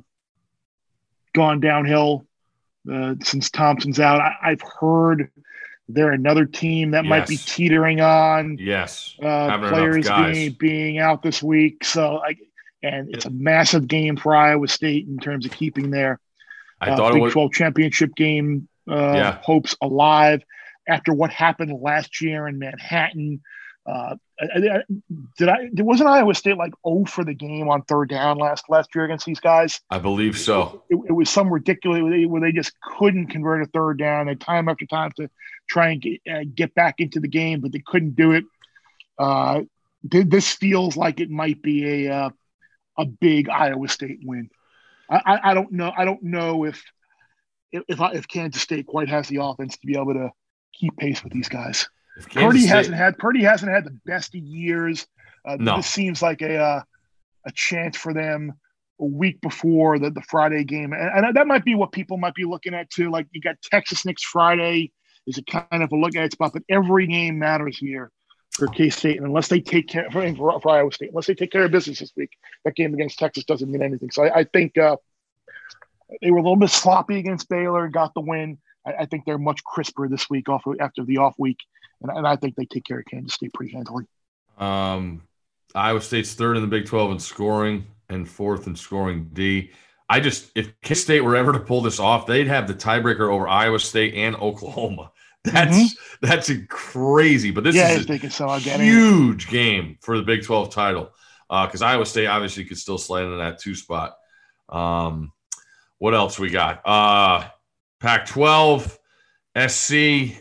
gone downhill uh, since Thompson's out. I, I've heard they're another team that might be Yes. teetering on. Yes. Uh, Having players enough guys. being being out this week, so like, and it's a massive game for Iowa State in terms of keeping their I uh, thought it Big was. twelve championship game uh, Yeah. hopes alive after what happened last year in Manhattan. Uh, I, I, did I? Wasn't Iowa State like oh for the game on third down last last year against these guys? I believe so. It, it was some ridiculous where they, where they just couldn't convert a third down and time after time to try and get, uh, get back into the game, but they couldn't do it. Uh, th- this feels like it might be a uh, a big Iowa State win. I, I, I don't know. I don't know if if if, I, if Kansas State quite has the offense to be able to keep pace with these guys. If Kansas Purdy State- hasn't had Purdy hasn't had the best of years. Uh, No. This seems like a uh, a chance for them a week before the, the Friday game, and, and that might be what people might be looking at too. Like you got Texas next Friday. Is a kind of a look at it spot, but every game matters here for K-State, and unless they take care for, for Iowa State, unless they take care of business this week, that game against Texas doesn't mean anything. So I, I think uh, they were a little bit sloppy against Baylor and got the win. I, I think they're much crisper this week off after the off week, and, and I think they take care of Kansas State pretty handily. Um, Iowa State's third in the Big twelve in scoring and fourth in scoring D. I just, if K-State were ever to pull this off, they'd have the tiebreaker over Iowa State and Oklahoma. That's Mhm. that's crazy. But this yeah, is I think it's so. I'll a get it. huge game for the Big twelve title because Iowa State obviously could still slide into that two spot. Um, what else we got? Uh, Pac twelve, S C.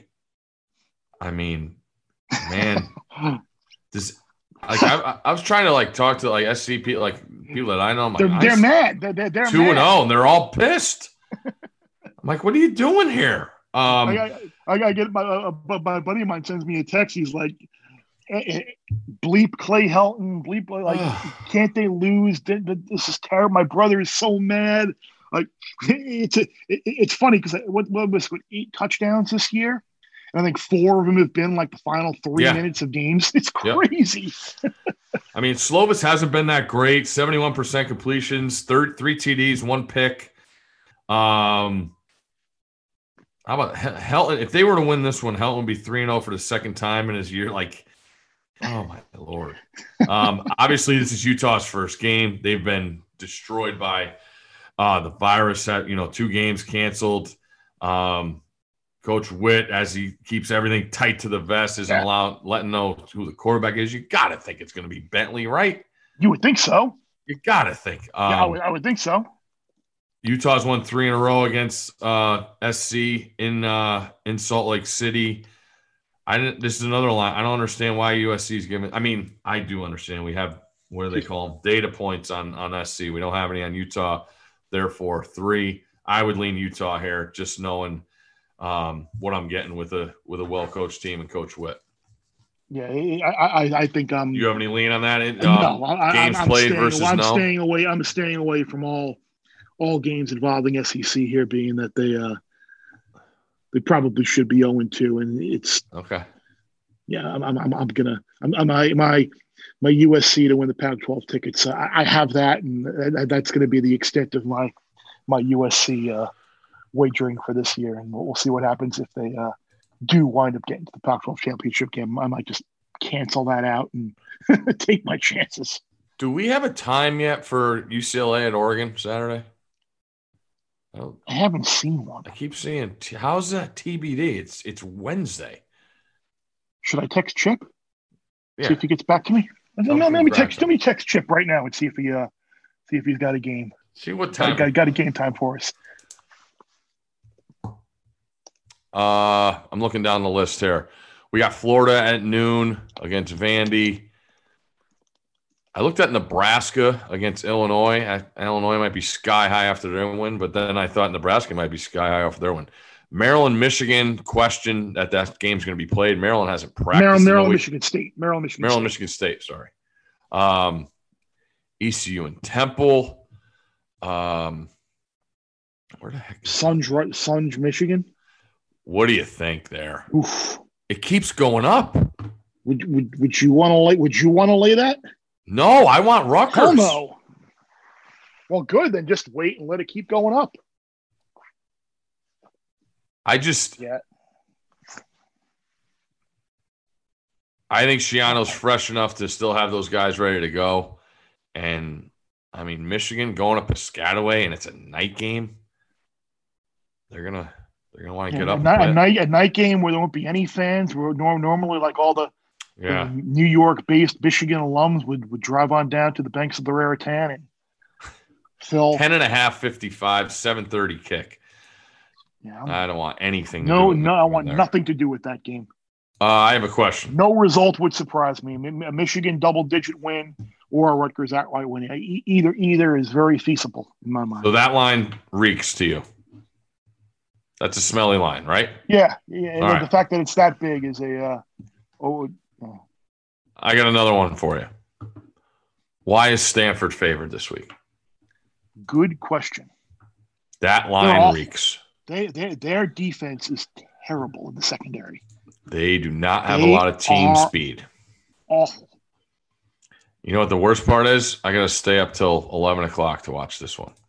I mean, man, this. Like I, I was trying to like talk to like S C people, like people that I know. I'm like, They're, they're I- mad. They're, they're, they're two and mad. zero, and they're all pissed. I'm like, what are you doing here? Um, I, I, I gotta get my uh, uh, my buddy of mine sends me a text. He's like, eh, eh, "Bleep Clay Helton, bleep like, can't they lose? Th- th- This is terrible. My brother is so mad." Like, it's a, it, it's funny because what, what was it, eight touchdowns this year, and I think four of them have been like the final three Yeah. minutes of games. It's Yep. crazy. I mean, Slovis hasn't been that great. seventy-one percent completions, third, three T Ds, one pick. Um, how about Hel- Helton? If they were to win this one, Helton would be three and zero for the second time in his year. Like, oh my lord! Um, obviously, this is Utah's first game. They've been destroyed by uh, the virus. That you know, two games canceled. Um, Coach Witt, as he keeps everything tight to the vest, isn't Yeah. allowed letting know who the quarterback is. You got to think it's going to be Bentley, right? You would think so. You got to think. Um, yeah, I would, I would think so. Utah's won three in a row against uh, S C in uh, in Salt Lake City. I didn't. This is another line. I don't understand why U S C is giving. I mean, I do understand. We have what do they call them? Data points on on S C. We don't have any on Utah. Therefore, three. I would lean Utah here, just knowing um, what I'm getting with a with a well coached team and Coach Witt. Yeah, I I, I think um. You have any lean on that? Uh, no, I, games I'm played staying, versus I'm no. staying away. I'm staying away from all all games involving S E C here, being that they uh they probably should be oh and two, and it's okay. Yeah, I'm I'm I'm gonna I'm, I'm my my my U S C to win the Pac twelve tickets. I, I have that, and that, that's going to be the extent of my my U S C uh, wagering for this year, and we'll, we'll see what happens if they uh, do wind up getting to the Pac twelve championship game. I might just cancel that out and take my chances. Do we have a time yet for U C L A at Oregon Saturday? I, I haven't seen one. I keep seeing. How's that T B D? It's it's Wednesday. Should I text Chip? Yeah. See if he gets back to me. No, no, let me text. Let me text Chip right now and see if he uh see if he's got a game. See what time. Got, got a game time for us. Uh, I'm looking down the list here. We got Florida at noon against Vandy. I looked at Nebraska against Illinois. I, Illinois might be sky high after their win, but then I thought Nebraska might be sky high after their win. Maryland, Michigan, question that that game's going to be played. Maryland hasn't practiced. Maryland, Maryland Michigan State. Maryland, Michigan Maryland, State. Michigan State, sorry. Um, E C U and Temple. Um, where the heck is Sunge, right? Sunge, Michigan. What do you think there? Oof. It keeps going up. Would would would you want to lay? Would you want to lay that? No, I want Rutgers. Hell no. Well, good. Then just wait and let it keep going up. I just, yeah. I think Shiano's fresh enough to still have those guys ready to go. And I mean, Michigan going up Piscataway and it's a night game. They're gonna, they're gonna want to yeah, get up. A night, a night, a night game where there won't be any fans. Where norm, normally, like all the, yeah. the New York-based Michigan alums would, would drive on down to the banks of the Raritan and fill ten and a half, fifty-five, seven thirty kick. Yeah, I don't want anything. No, to do with no, I want there. nothing to do with that game. Uh, I have a question. No result would surprise me. A Michigan double-digit win or a Rutgers outright win. E- either either is very feasible in my mind. So that line reeks to you. That's a smelly line, right? Yeah, yeah. The, right. the fact that it's that big is a. Uh, oh, oh. I got another one for you. Why is Stanford favored this week? Good question. That line reeks. They, they, their defense is terrible in the secondary. They do not have they a lot of team speed. Awful. You know what the worst part is? I got to stay up till eleven o'clock to watch this one.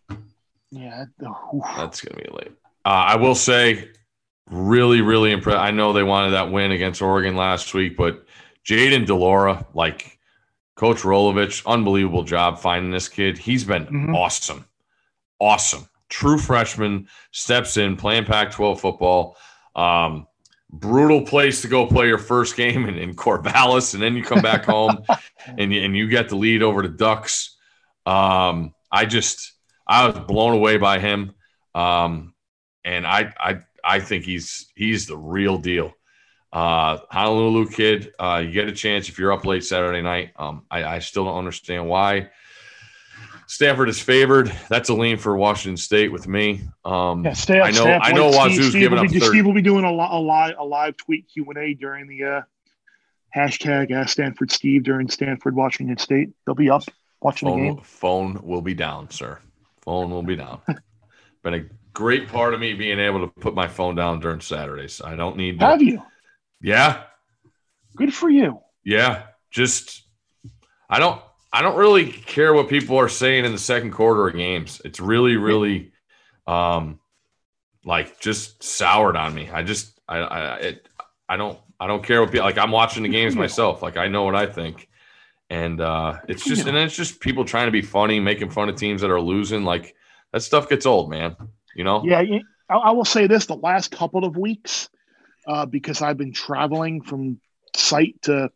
Yeah. Oof. That's going to be late. Uh, I will say, really, really impressed. I know they wanted that win against Oregon last week, but Jaden DeLaura, like Coach Rolovich, unbelievable job finding this kid. He's been mm-hmm. awesome. Awesome. True freshman, steps in, playing Pac twelve football. Um, brutal place to go play your first game in, in Corvallis, and then you come back home and, you, and you get the lead over the Ducks. Um, I just – I was blown away by him. Um, and I, I I think he's he's the real deal. Uh, Honolulu kid, uh, you get a chance if you're up late Saturday night. Um, I, I still don't understand why Stanford is favored. That's a lean for Washington State with me. Um, yeah, stay up, I know stay up. I know Steve, Wazoo's Steve giving will up be, thirty. Steve will be doing a, a live a live tweet Q and A during the uh, hashtag Ask Stanford Steve during Stanford Washington State. They'll be up watching phone, the game. Phone will be down, sir. Phone will be down. Been a great part of me being able to put my phone down during Saturdays. I don't need to. Have you? Yeah. Good for you. Yeah. Just I don't I don't really care what people are saying in the second quarter of games. It's really, really um like just soured on me. I just I I it, I don't I don't care what people like I'm watching the games myself. Like I know what I think. And uh it's just and then it's just people trying to be funny, making fun of teams that are losing. Like that stuff gets old, man. You know? Yeah, I, I will say this: the last couple of weeks, uh, because I've been traveling from site to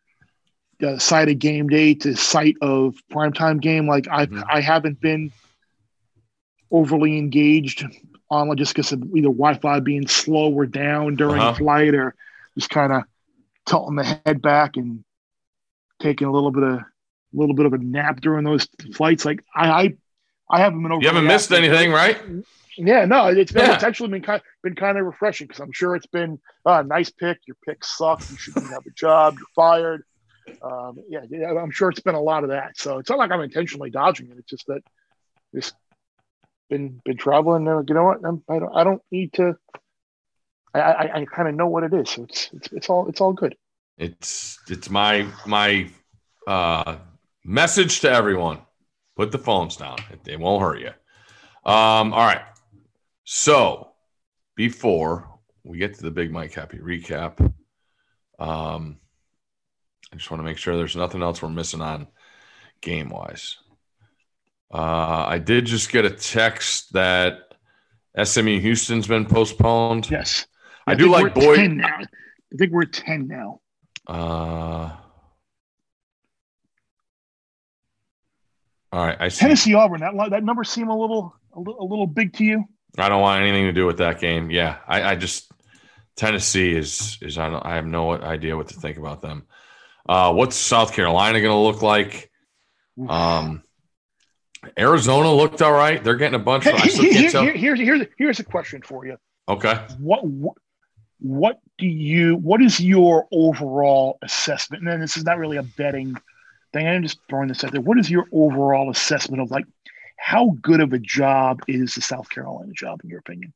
uh, site of game day to site of primetime game, like I mm-hmm. I haven't been overly engaged on just because of either Wi-Fi being slow or down during uh-huh. flight, or just kind of tilting the head back and taking a little bit of a little bit of a nap during those flights. Like I. I I haven't been over. You haven't missed anything, right? Yeah, no, it's been, Yeah. it's actually been kind been kind of refreshing because I'm sure it's been a uh, nice pick. Your pick sucked. You shouldn't have a job. You're fired. Um, yeah, yeah, I'm sure it's been a lot of that. So it's not like I'm intentionally dodging it. It's just that this been been traveling. Uh, you know what? I'm, I don't I don't need to. I I, I kind of know what it is. So it's it's it's all it's all good. It's it's my my uh, message to everyone: put the phones down. It, it won't hurt you. Um, all right. So before we get to the Big Mike Happy recap, um, I just want to make sure there's nothing else we're missing on game wise. Uh, I did just get a text that S M U Houston's been postponed. Yes, I, I do like Boyd. ten now. I think we're at ten now. Uh, all right. I see. Tennessee Auburn. That that number seem a little a little, a little big to you? I don't want anything to do with that game. Yeah, I, I just Tennessee is is I, don't, I have no idea what to think about them. Uh, what's South Carolina going to look like? Um, Arizona looked all right. They're getting a bunch. Of, I still can't here, tell. Here, here's here's here's a question for you. Okay. What, what what do you what is your overall assessment? And then this is not really a betting thing. I'm just throwing this out there. What is your overall assessment of like how good of a job is the South Carolina job in your opinion?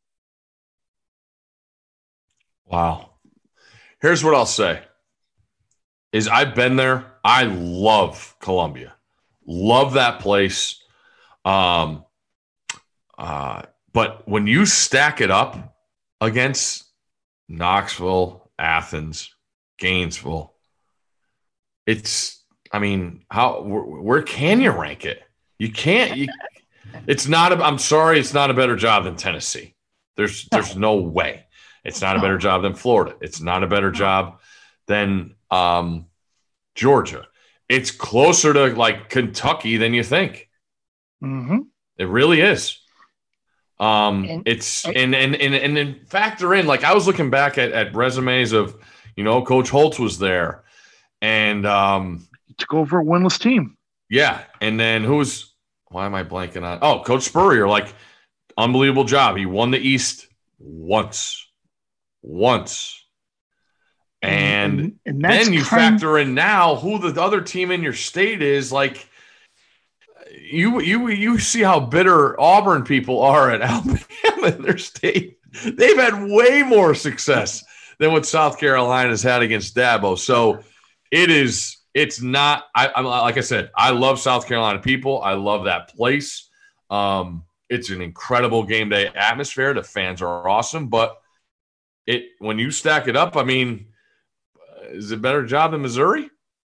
Wow. Here's what I'll say. Is I've been there. I love Columbia. Love that place. Um, uh, but when you stack it up against Knoxville, Athens, Gainesville, it's, I mean, how, where, where can you rank it? You can't, you, it's not, a, I'm sorry, it's not a better job than Tennessee. There's, there's no way. It's not a better job than Florida. It's not a better job than um, Georgia. It's closer to like Kentucky than you think. Mm-hmm. It really is. Um, and, it's and and and and then factor in, like I was looking back at, at resumes of, you know, Coach Holtz was there, and um, took over a winless team. Yeah, and then who was? Why am I blanking on? Oh, Coach Spurrier, like unbelievable job. He won the East once, once. And, and, and then you factor in now who the other team in your state is. Like you, you, you see how bitter Auburn people are at Alabama in their state. They've had way more success than what South Carolina's had against Dabo. So it is. It's not. I, I'm like I said. I love South Carolina people. I love that place. Um, it's an incredible game day atmosphere. The fans are awesome, but it when you stack it up, I mean. Is it a better job than Missouri?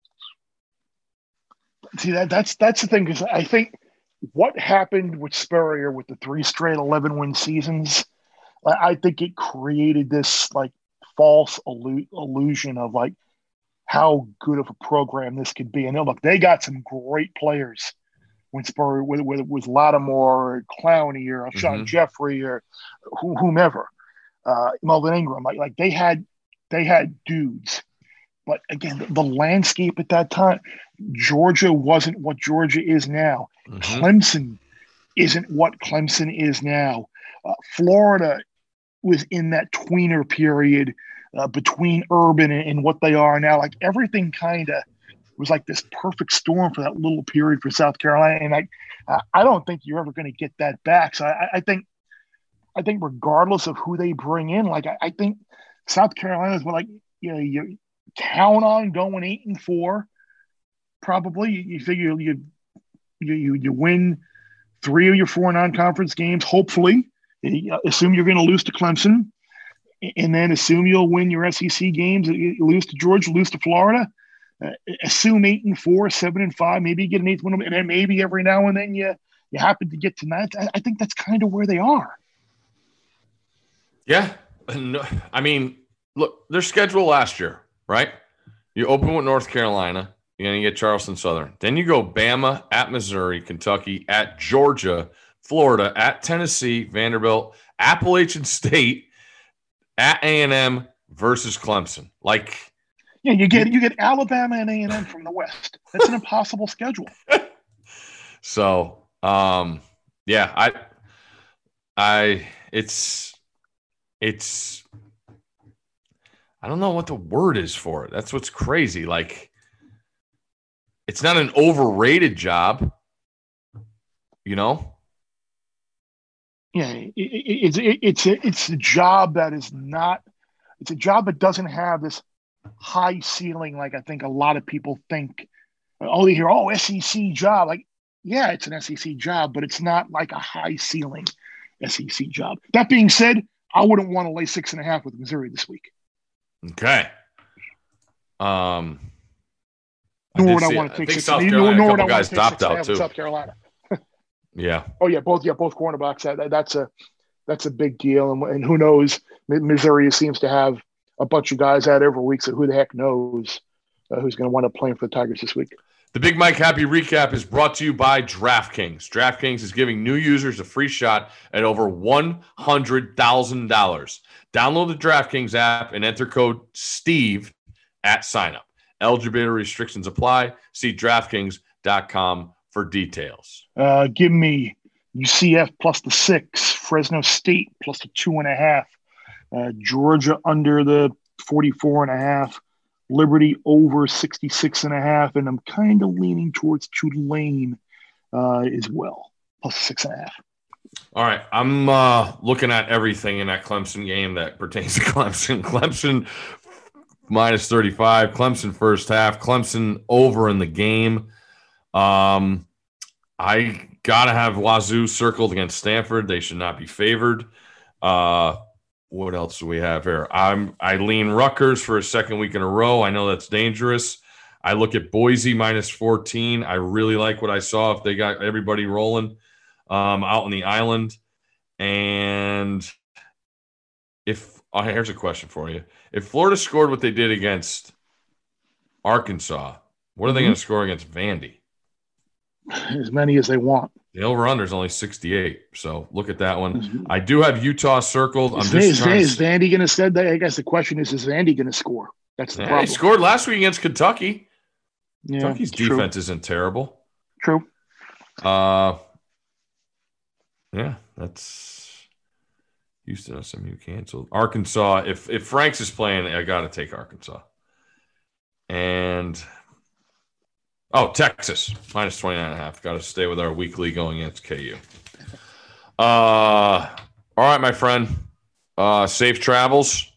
See, that that's that's the thing, because I think what happened with Spurrier with the three straight eleven-win seasons, I think it created this like false illu- illusion of like how good of a program this could be. And look, they got some great players when Spurrier, whether it was Lattimore or Clowney or Sean mm-hmm. Jeffrey or whomever, uh, Melvin Ingram, like like they had they had dudes. But again, the, the landscape at that time, Georgia wasn't what Georgia is now. Mm-hmm. Clemson isn't what Clemson is now. Uh, Florida was in that tweener period uh, between Urban and, and what they are now. Like everything kind of was like this perfect storm for that little period for South Carolina. And I, uh, I don't think you're ever going to get that back. So I, I think, I think regardless of who they bring in, like I, I think South Carolina's like, you know, you count on going eight and four. Probably you, you figure you, you you you win three of your four non-conference games. Hopefully, assume you're going to lose to Clemson, and then assume you'll win your S E C games. You lose to Georgia, lose to Florida. Uh, assume eight and four, seven and five. Maybe you get an eighth one, and then maybe every now and then you you happen to get to nine. I, I think that's kind of where they are. Yeah, I mean, look, their schedule last year. Right? You open with North Carolina. You're going to get Charleston Southern. Then you go Bama, at Missouri, Kentucky, at Georgia, Florida, at Tennessee, Vanderbilt, Appalachian State, at A and M versus Clemson. Like, yeah, you get you get Alabama and A and M from the West. That's an impossible schedule. So, um, yeah, I I it's it's I don't know what the word is for it. That's what's crazy. Like, it's not an overrated job, you know? Yeah, it, it, it's it, it's a, it's a job that is not. It's a job that doesn't have this high ceiling like I think a lot of people think. Oh, they hear, oh, S E C job. Like, yeah, it's an S E C job, but it's not like a high ceiling S E C job. That being said, I wouldn't want to lay six and a half with Missouri this week. Okay. Um. Nor I would I see, want to take I think six. South Nor, Carolina, nor a would I couple want guys to take dropped six and a out half with too. South Carolina. Yeah. Oh yeah, both yeah both cornerbacks. That, that's a that's a big deal, and, and who knows? Missouri seems to have a bunch of guys out every week, so who the heck knows uh, who's going to wind up playing for the Tigers this week? The Big Mike Happy Recap is brought to you by DraftKings. DraftKings is giving new users a free shot at over one hundred thousand dollars. Download the DraftKings app and enter code STEVE at signup. Eligibility restrictions apply. See DraftKings dot com for details. Uh, give me U C F plus the six, Fresno State plus the two and a half, uh, Georgia under the forty-four and a half, Liberty over sixty-six and a half, and I'm kind of leaning towards Tulane uh, as well, plus six and a half. All right, I'm uh, looking at everything in that Clemson game that pertains to Clemson. Clemson minus thirty-five, Clemson first half, Clemson over in the game. Um, I got to have Wazoo circled against Stanford. They should not be favored. Uh, what else do we have here? I'm I lean Rutgers for a second week in a row. I know that's dangerous. I look at Boise minus fourteen. I really like what I saw if they got everybody rolling um, out on the island. And if oh, here's a question for you. If Florida scored what they did against Arkansas, what are they mm-hmm. going to score against Vandy? As many as they want. The over-under is only sixty-eight, so look at that one. Mm-hmm. I do have Utah circled. Is, I'm just is, trying is to... Vandy going to score? I guess the question is, is Vandy going to score? That's the yeah, problem. They scored last week against Kentucky. Yeah, Kentucky's defense true. isn't terrible. True. Uh, yeah, that's Houston S M U canceled. Arkansas, if if Franks is playing, I got to take Arkansas. And... Oh, Texas, minus twenty-nine and a half. Got to stay with our weekly going against K U. Uh, all right, my friend. Uh, safe travels,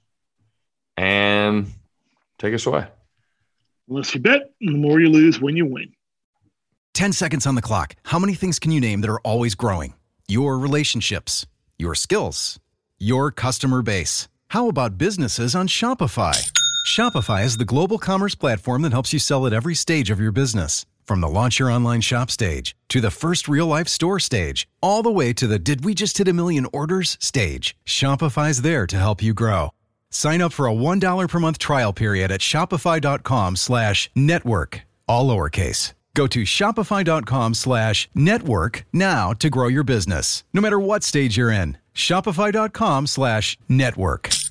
and take us away. The less you bet, the more you lose when you win. Ten seconds on the clock. How many things can you name that are always growing? Your relationships, your skills, your customer base. How about businesses on Shopify? Shopify is the global commerce platform that helps you sell at every stage of your business. From the launch your online shop stage, to the first real-life store stage, all the way to the did we just hit a million orders stage. Shopify's there to help you grow. Sign up for a one dollar per month trial period at shopify.com slash network, all lowercase. Go to shopify.com slash network now to grow your business, no matter what stage you're in. Shopify.com slash network.